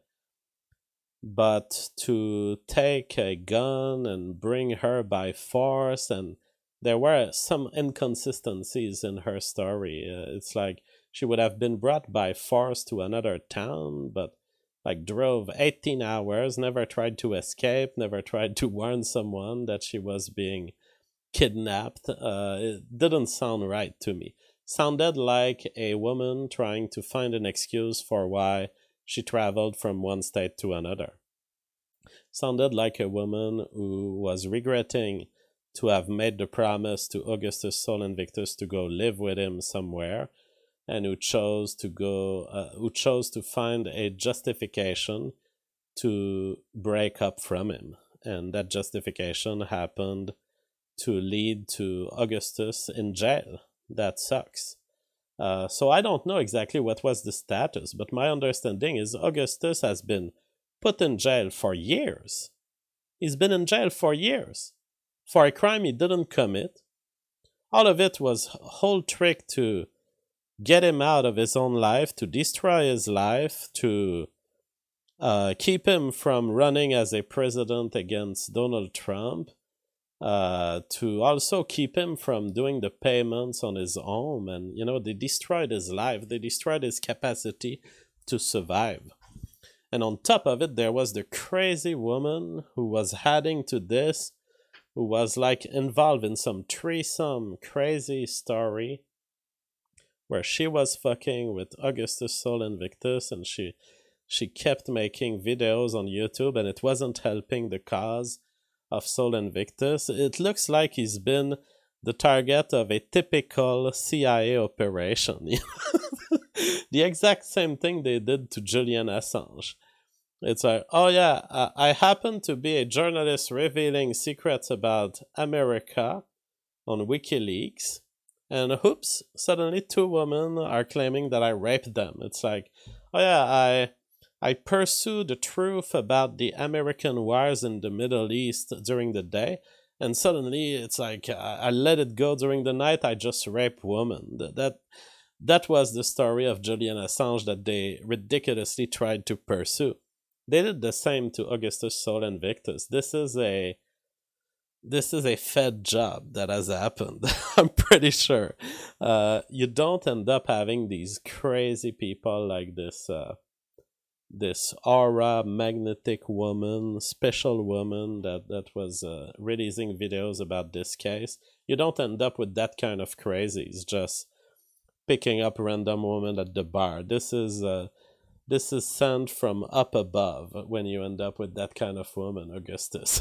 Speaker 1: But to take a gun and bring her by force, and there were some inconsistencies in her story. Uh, it's like she would have been brought by force to another town, but like drove eighteen hours, never tried to escape, never tried to warn someone that she was being kidnapped. Uh, it didn't sound right to me. Sounded like a woman trying to find an excuse for why she traveled from one state to another. sounded like a woman who was regretting to have made the promise to Augustus Sol Invictus to go live with him somewhere, and who chose to go, uh, who chose to find a justification to break up from him. And that justification happened to lead to Augustus in jail. That sucks. Uh, so I don't know exactly what was the status, but my understanding is Augustus has been put in jail for years. He's been in jail for years for a crime he didn't commit. All of it was a whole trick to get him out of his own life, to destroy his life, to uh, keep him from running as a president against Donald Trump, uh, to also keep him from doing the payments on his home. And, you know, they destroyed his life. They destroyed his capacity to survive. And on top of it, there was the crazy woman who was adding to this, who was like involved in some threesome crazy story where she was fucking with Augustus Sol Invictus, and she she kept making videos on YouTube, and it wasn't helping the cause of Sol Invictus. It looks like he's been the target of a typical C I A operation. The exact same thing they did to Julian Assange. It's like, oh yeah, I, I happen to be a journalist revealing secrets about America on WikiLeaks, and oops, suddenly two women are claiming that I raped them. It's like, oh yeah, I I pursue the truth about the American wars in the Middle East during the day, and suddenly it's like I, I let it go during the night. I just rape women. That, that that was the story of Julian Assange that they ridiculously tried to pursue. They did the same to Augustus Sol Invictus. This is a this is a fed job that has happened. I'm pretty sure. Uh, you don't end up having these crazy people like this. Uh, this aura magnetic woman, special woman that that was uh, releasing videos about this case. You don't end up with that kind of crazies just picking up random women at the bar. This is. Uh, This is sent from up above when you end up with that kind of woman, Augustus.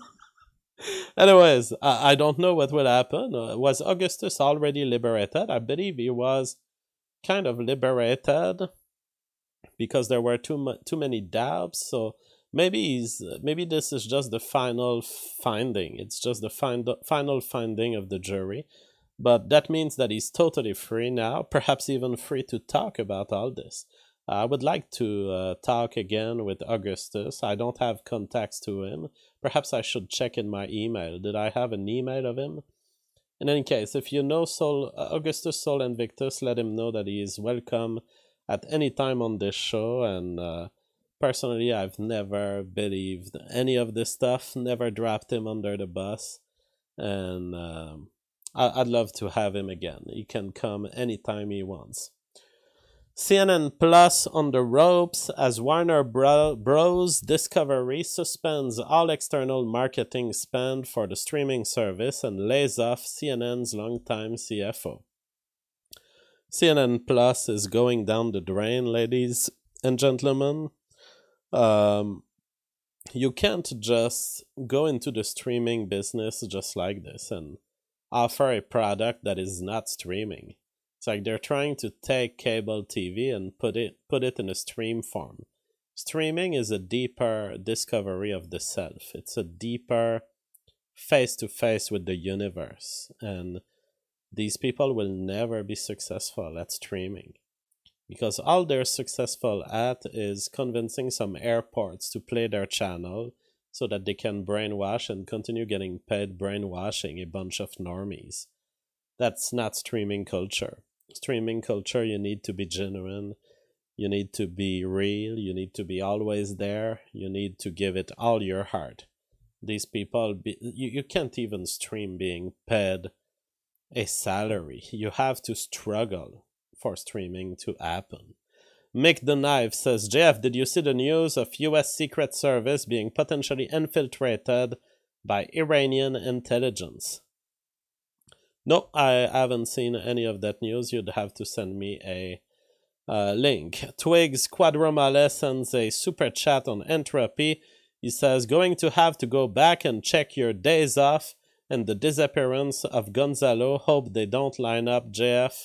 Speaker 1: Anyways, I, I don't know what will happen. Uh, was Augustus already liberated? I believe he was kind of liberated because there were too mu- too many doubts. So maybe he's maybe this is just the final finding. It's just the fin- final finding of the jury. But that means that he's totally free now, perhaps even free to talk about all this. I would like to uh, talk again with Augustus. I don't have contacts to him. Perhaps I should check in my email. Did I have an email of him? In any case, if you know Sol, uh, Augustus Sol Invictus, let him know that he is welcome at any time on this show. And uh, personally, I've never believed any of this stuff, never dropped him under the bus. And um, I- I'd love to have him again. He can come anytime he wants. C N N Plus on the ropes as Warner Bro- Bros. Discovery suspends all external marketing spend for the streaming service and lays off C N N's longtime C F O. C N N Plus is going down the drain, ladies and gentlemen. Um, you can't just go into the streaming business just like this and offer a product that is not streaming. It's like they're trying to take cable T V and put it put it in a stream form. Streaming is a deeper discovery of the self. It's a deeper face-to-face with the universe. And these people will never be successful at streaming. Because all they're successful at is convincing some airports to play their channel so that they can brainwash and continue getting paid brainwashing a bunch of normies. That's not streaming culture. Streaming culture, you need to be genuine, you need to be real, you need to be always there, you need to give it all your heart. These people, be, you, you can't even stream being paid a salary. You have to struggle for streaming to happen. Mick the Knife says, Jeff, did you see the news of U S Secret Service being potentially infiltrated by Iranian intelligence? No, I haven't seen any of that news. You'd have to send me a uh, link. Twigs Quadromale sends a super chat on Entropy. He says, going to have to go back and check your days off and the disappearance of Gonzalo. Hope they don't line up, J F.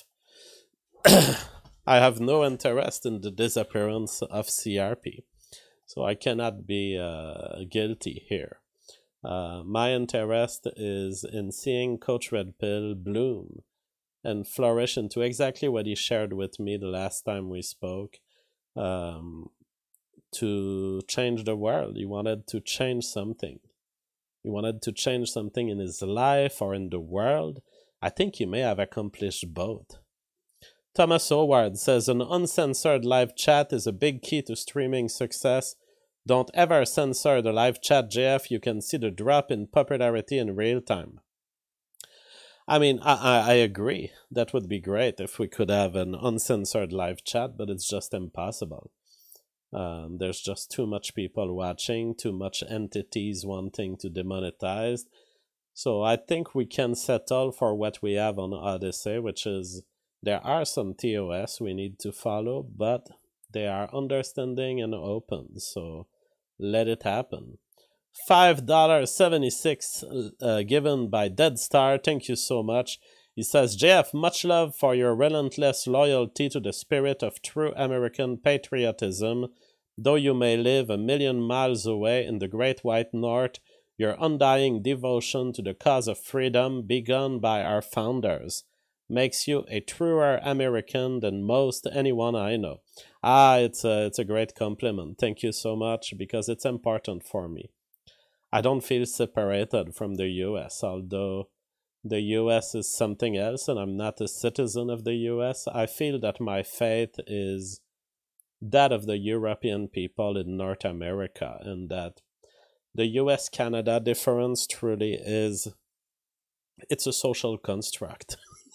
Speaker 1: I have no interest in the disappearance of C R P, so I cannot be uh, guilty here. Uh, my interest is in seeing Coach Red Pill bloom and flourish into exactly what he shared with me the last time we spoke, um, to change the world. He wanted to change something. He wanted to change something in his life or in the world. I think he may have accomplished both. Thomas Howard says, an uncensored live chat is a big key to streaming success. Don't ever censor the live chat, J F. You can see the drop in popularity in real time. I mean, I, I, I agree. That would be great if we could have an uncensored live chat, but it's just impossible. Um, there's just too much people watching, too much entities wanting to demonetize. So I think we can settle for what we have on Odyssey, which is there are some T O S we need to follow, but they are understanding and open. So let it happen. five dollars and seventy-six cents uh, given by Dead Star. Thank you so much. He says, J F, much love for your relentless loyalty to the spirit of true American patriotism. Though you may live a million miles away in the Great White North, your undying devotion to the cause of freedom begun by our founders makes you a truer American than most anyone I know. Ah, it's a, it's a great compliment. Thank you so much, because it's important for me. I don't feel separated from the U S, although the U S is something else and I'm not a citizen of the U S. I feel that my faith is that of the European people in North America, and that the U S Canada difference truly is, it's a social construct.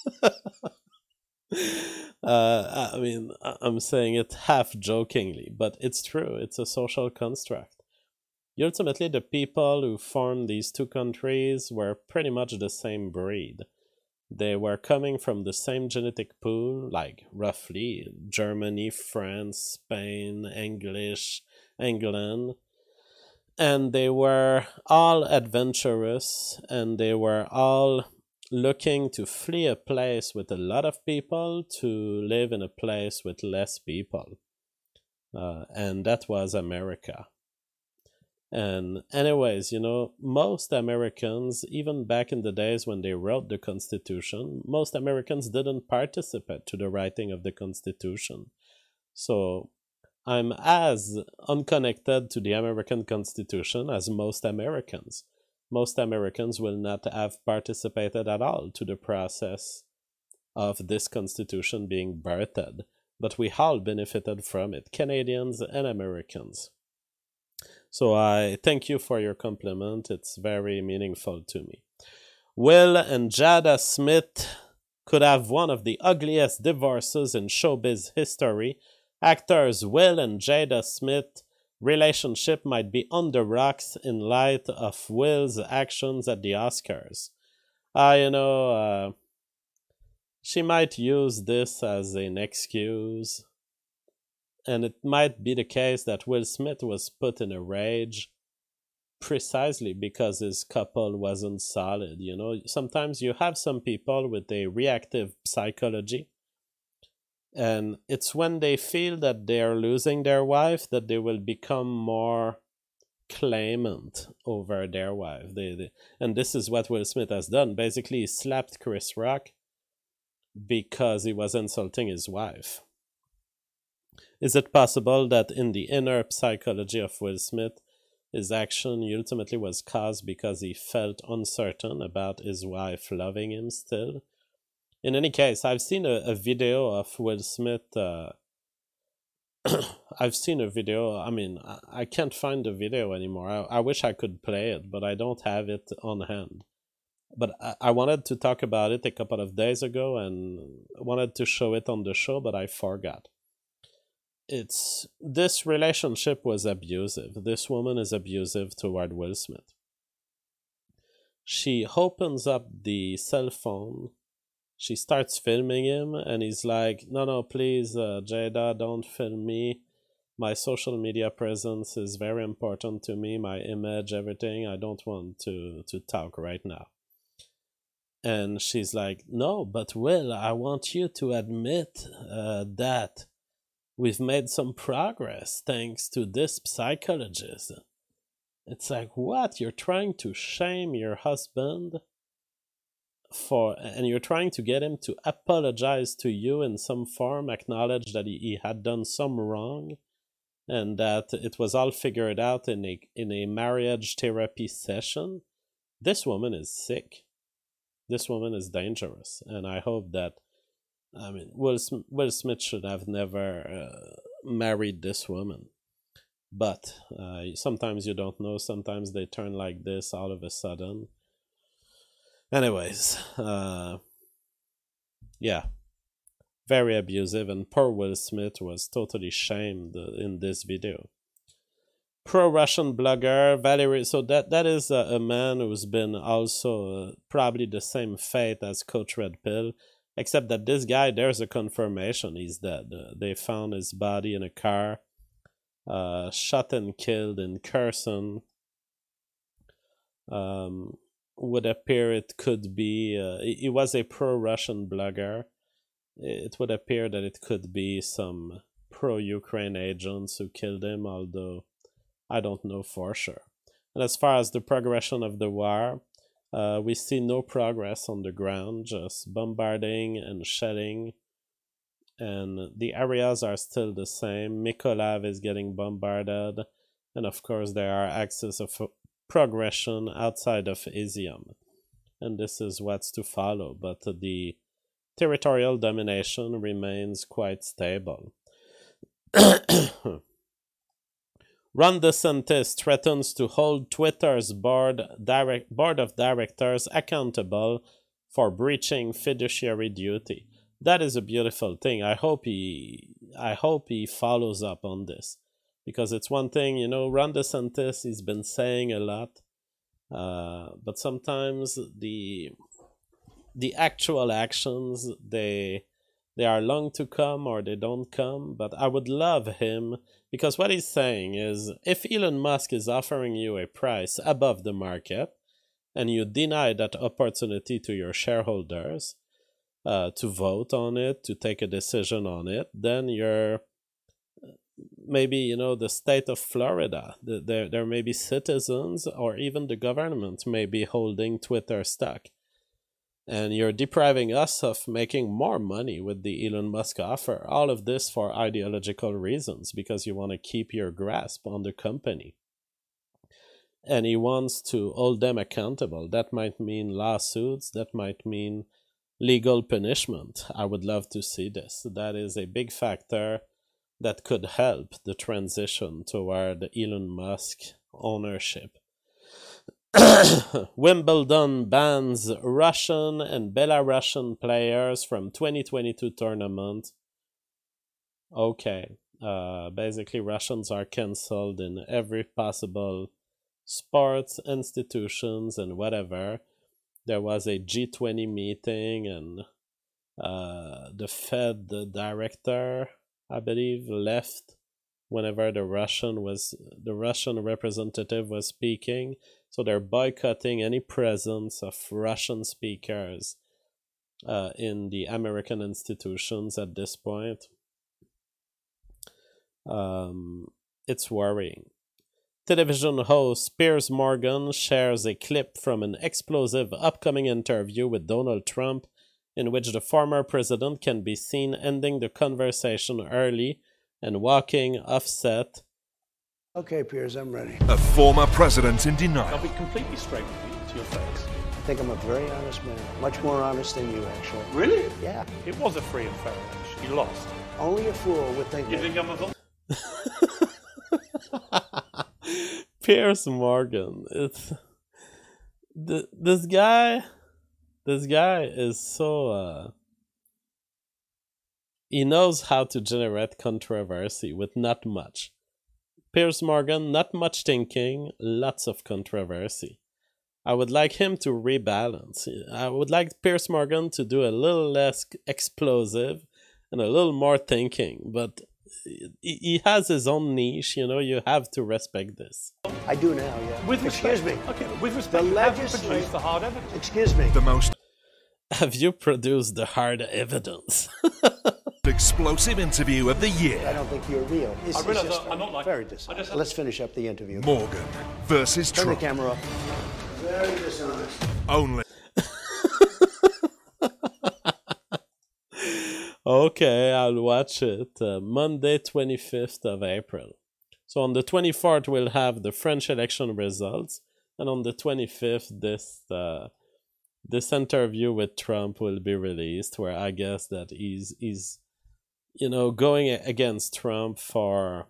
Speaker 1: uh, I mean, I'm saying it half jokingly, but it's true. It's a social construct. Ultimately, the people who formed these two countries were pretty much the same breed. They were coming from the same genetic pool, like roughly Germany, France, Spain, English, England. And they were all adventurous, and they were all looking to flee a place with a lot of people to live in a place with less people. Uh, and that was America. And anyways, you know, most Americans, even back in the days when they wrote the Constitution, most Americans didn't participate to the writing of the Constitution. So I'm as unconnected to the American Constitution as most Americans. Most Americans will not have participated at all to the process of this Constitution being birthed, but we all benefited from it, Canadians and Americans. So I thank you for your compliment. It's very meaningful to me. Will and Jada Smith could have one of the ugliest divorces in showbiz history. Actors Will and Jada Smith relationship might be on the rocks in light of Will's actions at the Oscars. Uh, you know, uh, she might use this as an excuse. And it might be the case that Will Smith was put in a rage precisely because his couple wasn't solid. You know, sometimes you have some people with a reactive psychology, and it's when they feel that they're losing their wife that they will become more claimant over their wife. They, they, and this is what Will Smith has done. Basically, he slapped Chris Rock because he was insulting his wife. Is it possible that in the inner psychology of Will Smith, his action ultimately was caused because he felt uncertain about his wife loving him still? In any case, I've seen a, a video of Will Smith. Uh, I've seen a video. I mean, I, I can't find the video anymore. I, I wish I could play it, but I don't have it on hand. But I, I wanted to talk about it a couple of days ago and wanted to show it on the show, but I forgot. It's this relationship was abusive. This woman is abusive toward Will Smith. She opens up the cell phone. She starts filming him, and he's like, no, no, please, uh, Jada, don't film me. my social media presence is very important to me, my image, everything. I don't want to, to talk right now. And she's like, no, but Will, I want you to admit uh, that we've made some progress thanks to this psychologist. It's like, what? You're trying to shame your husband for, and you're trying to get him to apologize to you in some form, acknowledge that he, he had done some wrong, and that it was all figured out in a in a marriage therapy session. This woman is sick. This woman is dangerous, and I hope that, I mean, Will, Will Smith should have never uh, married this woman. But uh, sometimes you don't know. Sometimes they turn like this all of a sudden. Anyways, uh, yeah, very abusive, and poor Will Smith was totally shamed in this video. Pro-Russian blogger Valerie, so that that is a, a man who's been also uh, probably the same fate as Coach Red Pill, except that this guy, there's a confirmation he's dead. Uh, they found his body in a car, uh, shot and killed in Kherson. Um, would appear it could be, uh, he was a pro-Russian blogger. It would appear that it could be some pro-Ukraine agents who killed him, although I don't know for sure. And as far as the progression of the war, uh, we see no progress on the ground, just bombarding and shelling. And the areas are still the same. Mykolaiv is getting bombarded. And of course, there are axes of progression outside of Izium. And this is what's to follow. But the territorial domination remains quite stable. Ron DeSantis threatens to hold Twitter's board, direct, board of directors accountable for breaching fiduciary duty. That is a beautiful thing. I hope he, I hope he follows up on this, because it's one thing, you know, Ron DeSantis, he's been saying a lot, uh, but sometimes the the actual actions, they they are long to come or they don't come. But I would love him, because what he's saying is, if Elon Musk is offering you a price above the market and you deny that opportunity to your shareholders uh, to vote on it, to take a decision on it, then you're maybe, you know, the state of Florida, the, there, there may be citizens or even the government may be holding Twitter stock. And you're depriving us of making more money with the Elon Musk offer. All of this for ideological reasons, because you want to keep your grasp on the company. And he wants to hold them accountable. That might mean lawsuits. That might mean legal punishment. I would love to see this. That is a big factor that could help the transition toward Elon Musk ownership. Wimbledon bans Russian and Belarusian players from twenty twenty-two tournament. Okay, uh, basically Russians are cancelled in every possible sports, institutions, and whatever. There was a G twenty meeting, and uh, the Fed the director, I believe, left whenever the Russian was the Russian representative was speaking. So they're boycotting any presence of Russian speakers uh, in the American institutions at this point. Um, it's worrying. Television host Piers Morgan shares a clip from an explosive upcoming interview with Donald Trump, in which the former president can be seen ending the conversation early and walking offset.
Speaker 3: Okay, Piers, I'm ready.
Speaker 4: A former president in denial.
Speaker 5: I'll be completely straight with you, to your face.
Speaker 3: I think I'm a very honest man. Much more honest than you, actually.
Speaker 5: Really?
Speaker 3: Yeah.
Speaker 5: It was a free and fair election. You lost.
Speaker 3: Only a fool would think
Speaker 5: You
Speaker 3: that.
Speaker 5: think I'm a fool?
Speaker 1: Piers Morgan. It's the, this guy. This guy is so. Uh, he knows how to generate controversy with not much. Piers Morgan, not much thinking, lots of controversy. I would like him to rebalance. I would like Piers Morgan to do a little less explosive and a little more thinking. But he, he has his own niche. You know, you have to respect this.
Speaker 3: I do now, yeah.
Speaker 5: With
Speaker 3: Excuse
Speaker 5: respect,
Speaker 3: me.
Speaker 5: Okay, but with
Speaker 3: The
Speaker 5: respect, you have to
Speaker 3: legislature.
Speaker 5: produce the hard evidence.
Speaker 3: Excuse me.
Speaker 4: The most
Speaker 1: Have you produced the hard evidence?
Speaker 4: explosive interview of the
Speaker 3: I
Speaker 4: year.
Speaker 3: don't think you're real. It's,
Speaker 5: I
Speaker 3: it's
Speaker 5: realise
Speaker 3: just
Speaker 5: that I'm not like-
Speaker 3: very
Speaker 5: I
Speaker 3: dishonest.
Speaker 5: just have-
Speaker 3: Let's finish up the interview.
Speaker 4: Morgan versus
Speaker 3: Turn the
Speaker 4: Trump.
Speaker 3: camera up. Very dishonest.
Speaker 4: Only
Speaker 1: Okay, I'll watch it. Uh, Monday, twenty-fifth of April. So on the twenty-fourth, we'll have the French election results. And on the twenty-fifth, this uh, this interview with Trump will be released, where I guess that he's, he's you know, going against Trump for,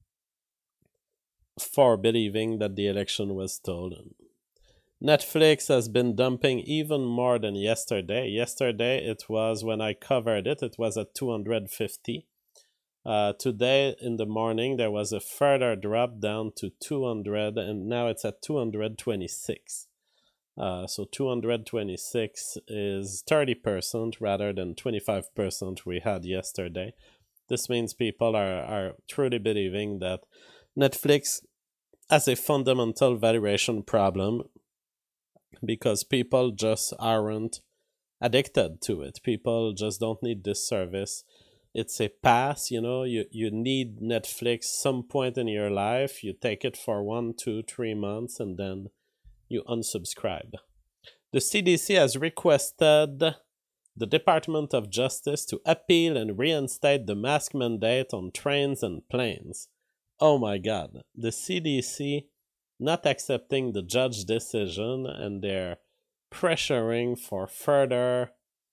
Speaker 1: for believing that the election was stolen. Netflix has been dumping even more than yesterday. Yesterday, it was, when I covered it, it was at two hundred fifty. Uh, today, in the morning, there was a further drop down to two hundred, and now it's at two hundred twenty-six. Uh, so two hundred twenty-six is thirty percent rather than twenty-five percent we had yesterday. This means people are, are truly believing that Netflix has a fundamental valuation problem, because people just aren't addicted to it. People just don't need this service. It's a pass, you know, you, you need Netflix some point in your life. You take it for one, two, three months, and then you unsubscribe. The C D C has requested the Department of Justice to appeal and reinstate the mask mandate on trains and planes. Oh my God, the C D C not accepting the judge's decision, and they're pressuring for further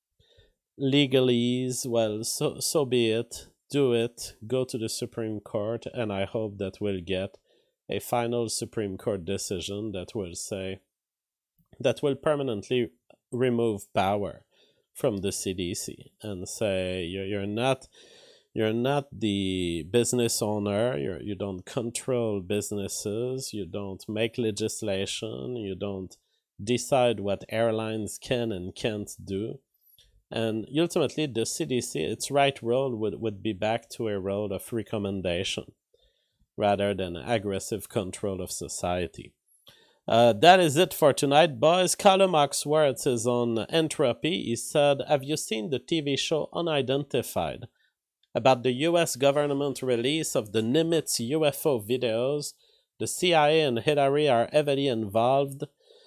Speaker 1: legalese. Well, so so be it. Do it. Go to the Supreme Court, and I hope that we'll get a final Supreme Court decision that will say, that will permanently remove power from the C D C and say you're, you're not You're not the business owner. You're, you don't control businesses. You don't make legislation. You don't decide what airlines can and can't do. And ultimately, the C D C, its right role would, would be back to a role of recommendation rather than aggressive control of society. Uh, that is it for tonight, boys. Callum Oxworth is on Entropy. He said, have you seen the T V show Unidentified? About the U S government release of the Nimitz U F O videos. The C I A and Hillary are heavily involved.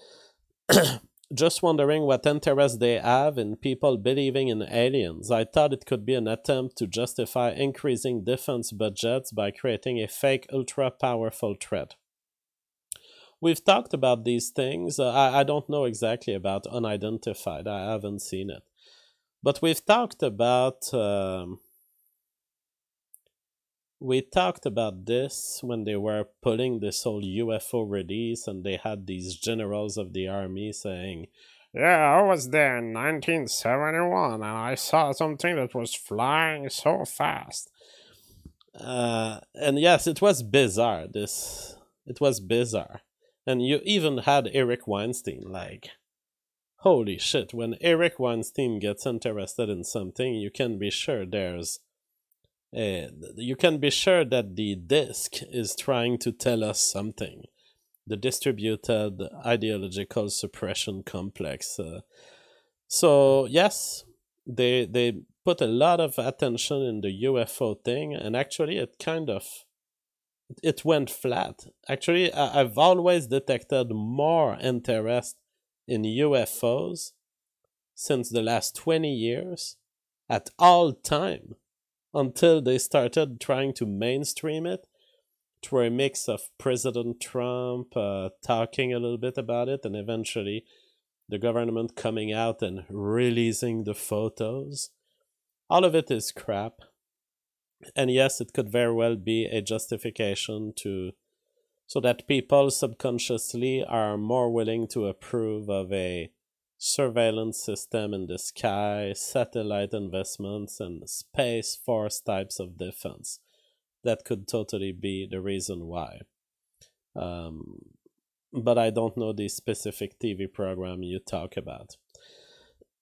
Speaker 1: Just wondering what interest they have in people believing in aliens. I thought it could be an attempt to justify increasing defense budgets by creating a fake ultra-powerful threat. We've talked about these things. Uh, I, I don't know exactly about Unidentified. I haven't seen it. But we've talked about... Um, We talked about this when they were pulling this whole U F O release, and they had these generals of the army saying, yeah, I was there in nineteen seventy-one, and I saw something that was flying so fast. Uh, and yes, it was bizarre. This, it was bizarre. And you even had Eric Weinstein, like, holy shit, when Eric Weinstein gets interested in something, you can be sure there's Uh, you can be sure that the disk is trying to tell us something. The distributed ideological suppression complex. Uh, so yes, they they put a lot of attention in the U F O thing, and actually it kind of it went flat. Actually, I, I've always detected more interest in U F Os since the last twenty years at all time, until they started trying to mainstream it through a mix of President Trump uh, talking a little bit about it, and eventually the government coming out and releasing the photos. All of it is crap. And yes, it could very well be a justification to so that people subconsciously are more willing to approve of a surveillance system in the sky, satellite investments, and Space Force types of defense. That could totally be the reason why. Um, but I don't know the specific T V program you talk about.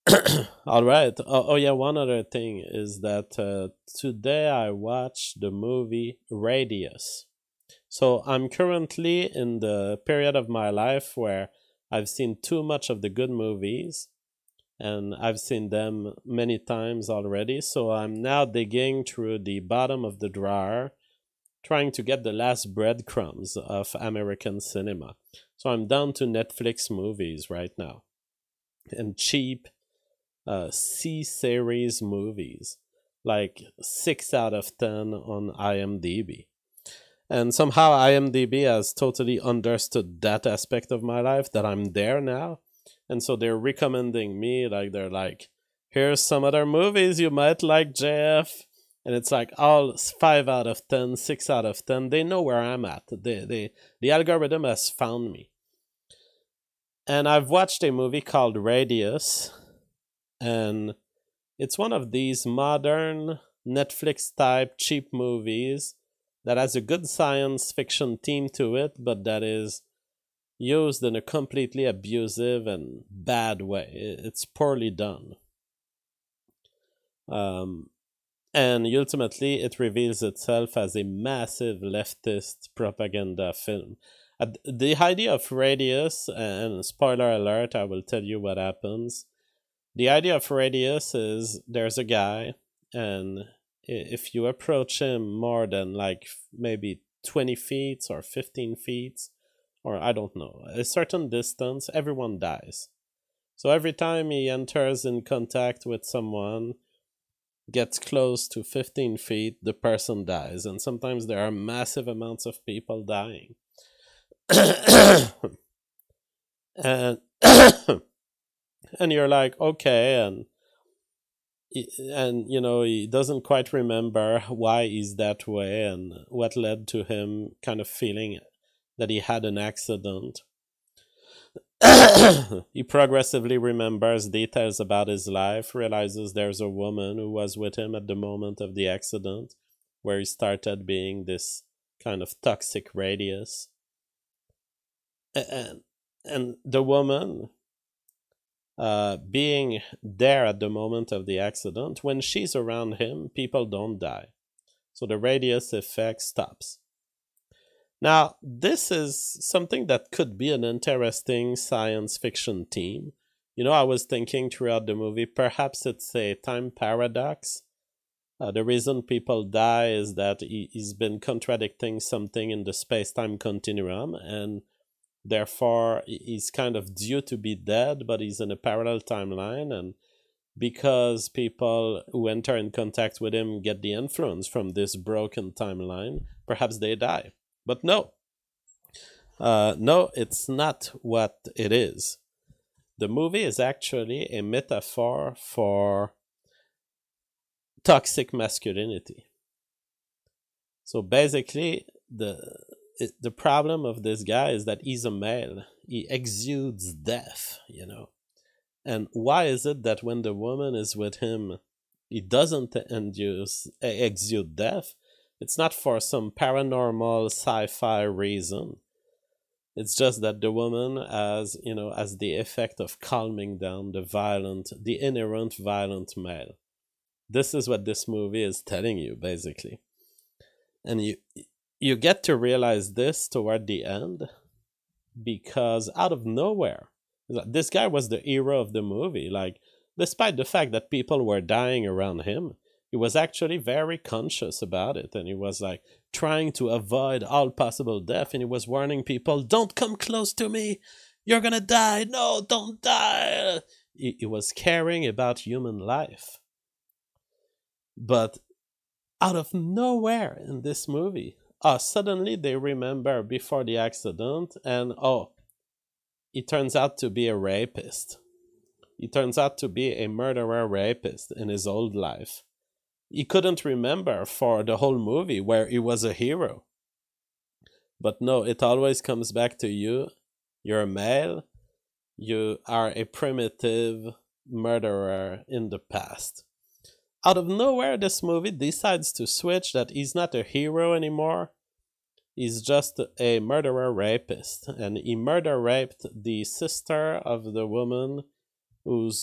Speaker 1: All right. Oh, oh, yeah. One other thing is that uh, today I watched the movie Radius. So I'm currently in the period of my life where I've seen too much of the good movies, and I've seen them many times already. So I'm now digging through the bottom of the drawer, trying to get the last breadcrumbs of American cinema. So I'm down to Netflix movies right now, and cheap uh, C-series movies, like six out of ten on IMDb. And somehow IMDb has totally understood that aspect of my life, that I'm there now. And so they're recommending me, like they're like, here's some other movies you might like, Jeff. And it's like all five out of ten, six out of ten. They know where I'm at. They, they, the algorithm has found me. And I've watched a movie called Radius. And it's one of these modern Netflix-type cheap movies that has a good science fiction theme to it, but that is used in a completely abusive and bad way. It's poorly done. Um, and ultimately, it reveals itself as a massive leftist propaganda film. Uh, the idea of Radius, and spoiler alert, I will tell you what happens. The idea of Radius is there's a guy, and if you approach him more than like maybe twenty feet or fifteen feet, or I don't know, a certain distance, everyone dies. So every time he enters in contact with someone, gets close to fifteen feet, the person dies. And sometimes there are massive amounts of people dying. and and you're like, okay, and and you know, he doesn't quite remember why he's that way and what led to him kind of feeling that he had an accident. He progressively remembers details about his life, realizes there's a woman who was with him at the moment of the accident, where he started being this kind of toxic Radius. And, and the woman, uh, being there at the moment of the accident, when she's around him, people don't die. So the Radius effect stops. Now, this is something that could be an interesting science fiction theme. You know, I was thinking throughout the movie, perhaps it's a time paradox. Uh, the reason people die is that he, he's been contradicting something in the space-time continuum, and therefore he's kind of due to be dead, but he's in a parallel timeline, and because people who enter in contact with him get the influence from this broken timeline, perhaps they die. But no, uh, no, it's not what it is. The movie is actually a metaphor for toxic masculinity. So basically, the it, the problem of this guy is that he's a male. He exudes death, you know. And why is it that when the woman is with him, he doesn't induce, exude death? It's not for some paranormal sci-fi reason. It's just that the woman has, you know, has the effect of calming down the violent, the inherent violent male. This is what this movie is telling you, basically. And you you get to realize this toward the end, because out of nowhere, this guy was the hero of the movie. Like, despite the fact that people were dying around him, he was actually very conscious about it, and he was like trying to avoid all possible death, and he was warning people, don't come close to me, you're gonna die, no, don't die. He, he was caring about human life. But out of nowhere in this movie, oh, suddenly they remember before the accident, and oh, he turns out to be a rapist. He turns out to be a murderer rapist in his old life. He couldn't remember for the whole movie where he was a hero. But no, it always comes back to you. You're a male. You are a primitive murderer in the past. Out of nowhere, this movie decides to switch that he's not a hero anymore. He's just a murderer rapist. And he murder raped the sister of the woman whose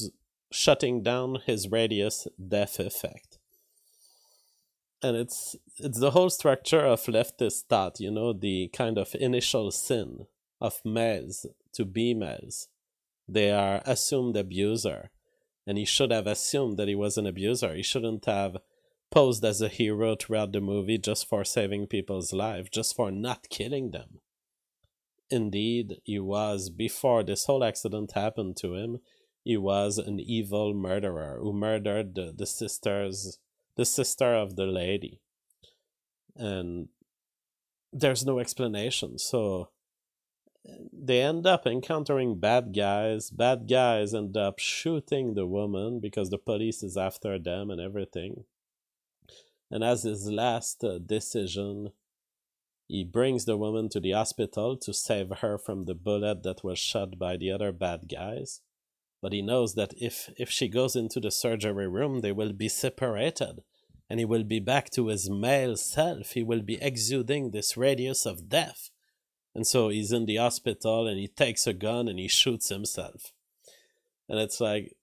Speaker 1: shutting down his radius death effect. And it's it's the whole structure of leftist thought, you know, the kind of initial sin of males to be males. They are assumed abuser, and he should have assumed that he was an abuser. He shouldn't have posed as a hero throughout the movie just for saving people's lives, just for not killing them. Indeed, he was, before this whole accident happened to him, he was an evil murderer who murdered the, the sisters, the sister of the lady. And there's no explanation. So they end up encountering bad guys. Bad guys end up shooting the woman because the police is after them and everything. And as his last uh, decision, he brings the woman to the hospital to save her from the bullet that was shot by the other bad guys. But he knows that if, if she goes into the surgery room, they will be separated. And he will be back to his male self. He will be exuding this radius of death. And so he's in the hospital and he takes a gun and he shoots himself. And it's like,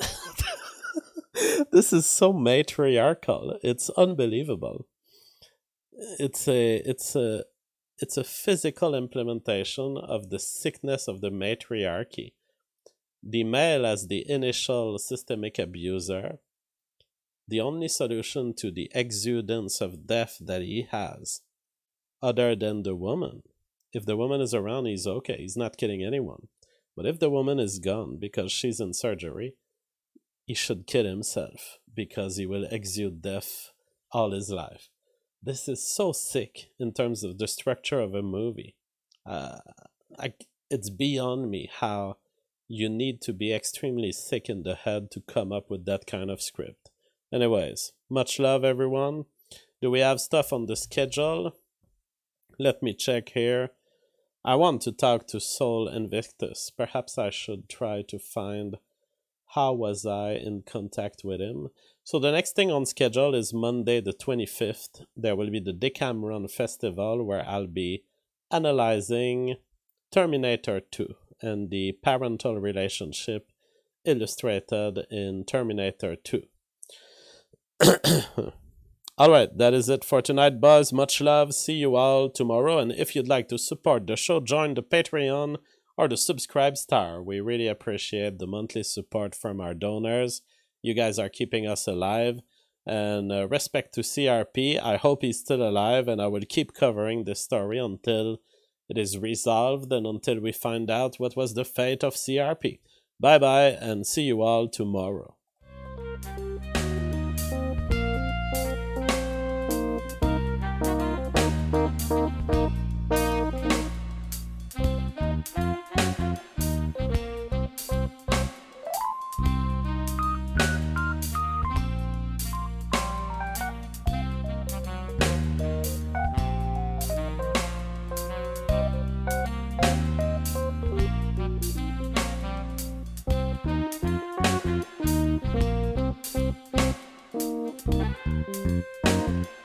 Speaker 1: this is so matriarchal. It's unbelievable. It's a it's a it's a physical implementation of the sickness of the matriarchy. The male as the initial systemic abuser, the only solution to the exudance of death that he has, other than the woman. If the woman is around, he's okay. He's not killing anyone. But if the woman is gone because she's in surgery, he should kill himself because he will exude death all his life. This is so sick in terms of the structure of a movie. Uh, I, it's beyond me how you need to be extremely sick in the head to come up with that kind of script. Anyways, much love, everyone. Do we have stuff on the schedule? Let me check here. I want to talk to Sol Invictus. Perhaps I should try to find how was I in contact with him. So the next thing on schedule is Monday the twenty-fifth. There will be the Decameron Festival where I'll be analyzing Terminator two and the parental relationship illustrated in Terminator two. Alright, that is it for tonight, Buzz. Much love. See you all tomorrow. And if you'd like to support the show, join the Patreon or the Subscribe Star. We really appreciate the monthly support from our donors. You guys are keeping us alive. And uh, respect to C R P. I hope he's still alive, and I will keep covering this story until it is resolved and until we find out what was the fate of C R P. Bye-bye, and see you all tomorrow. Thank you.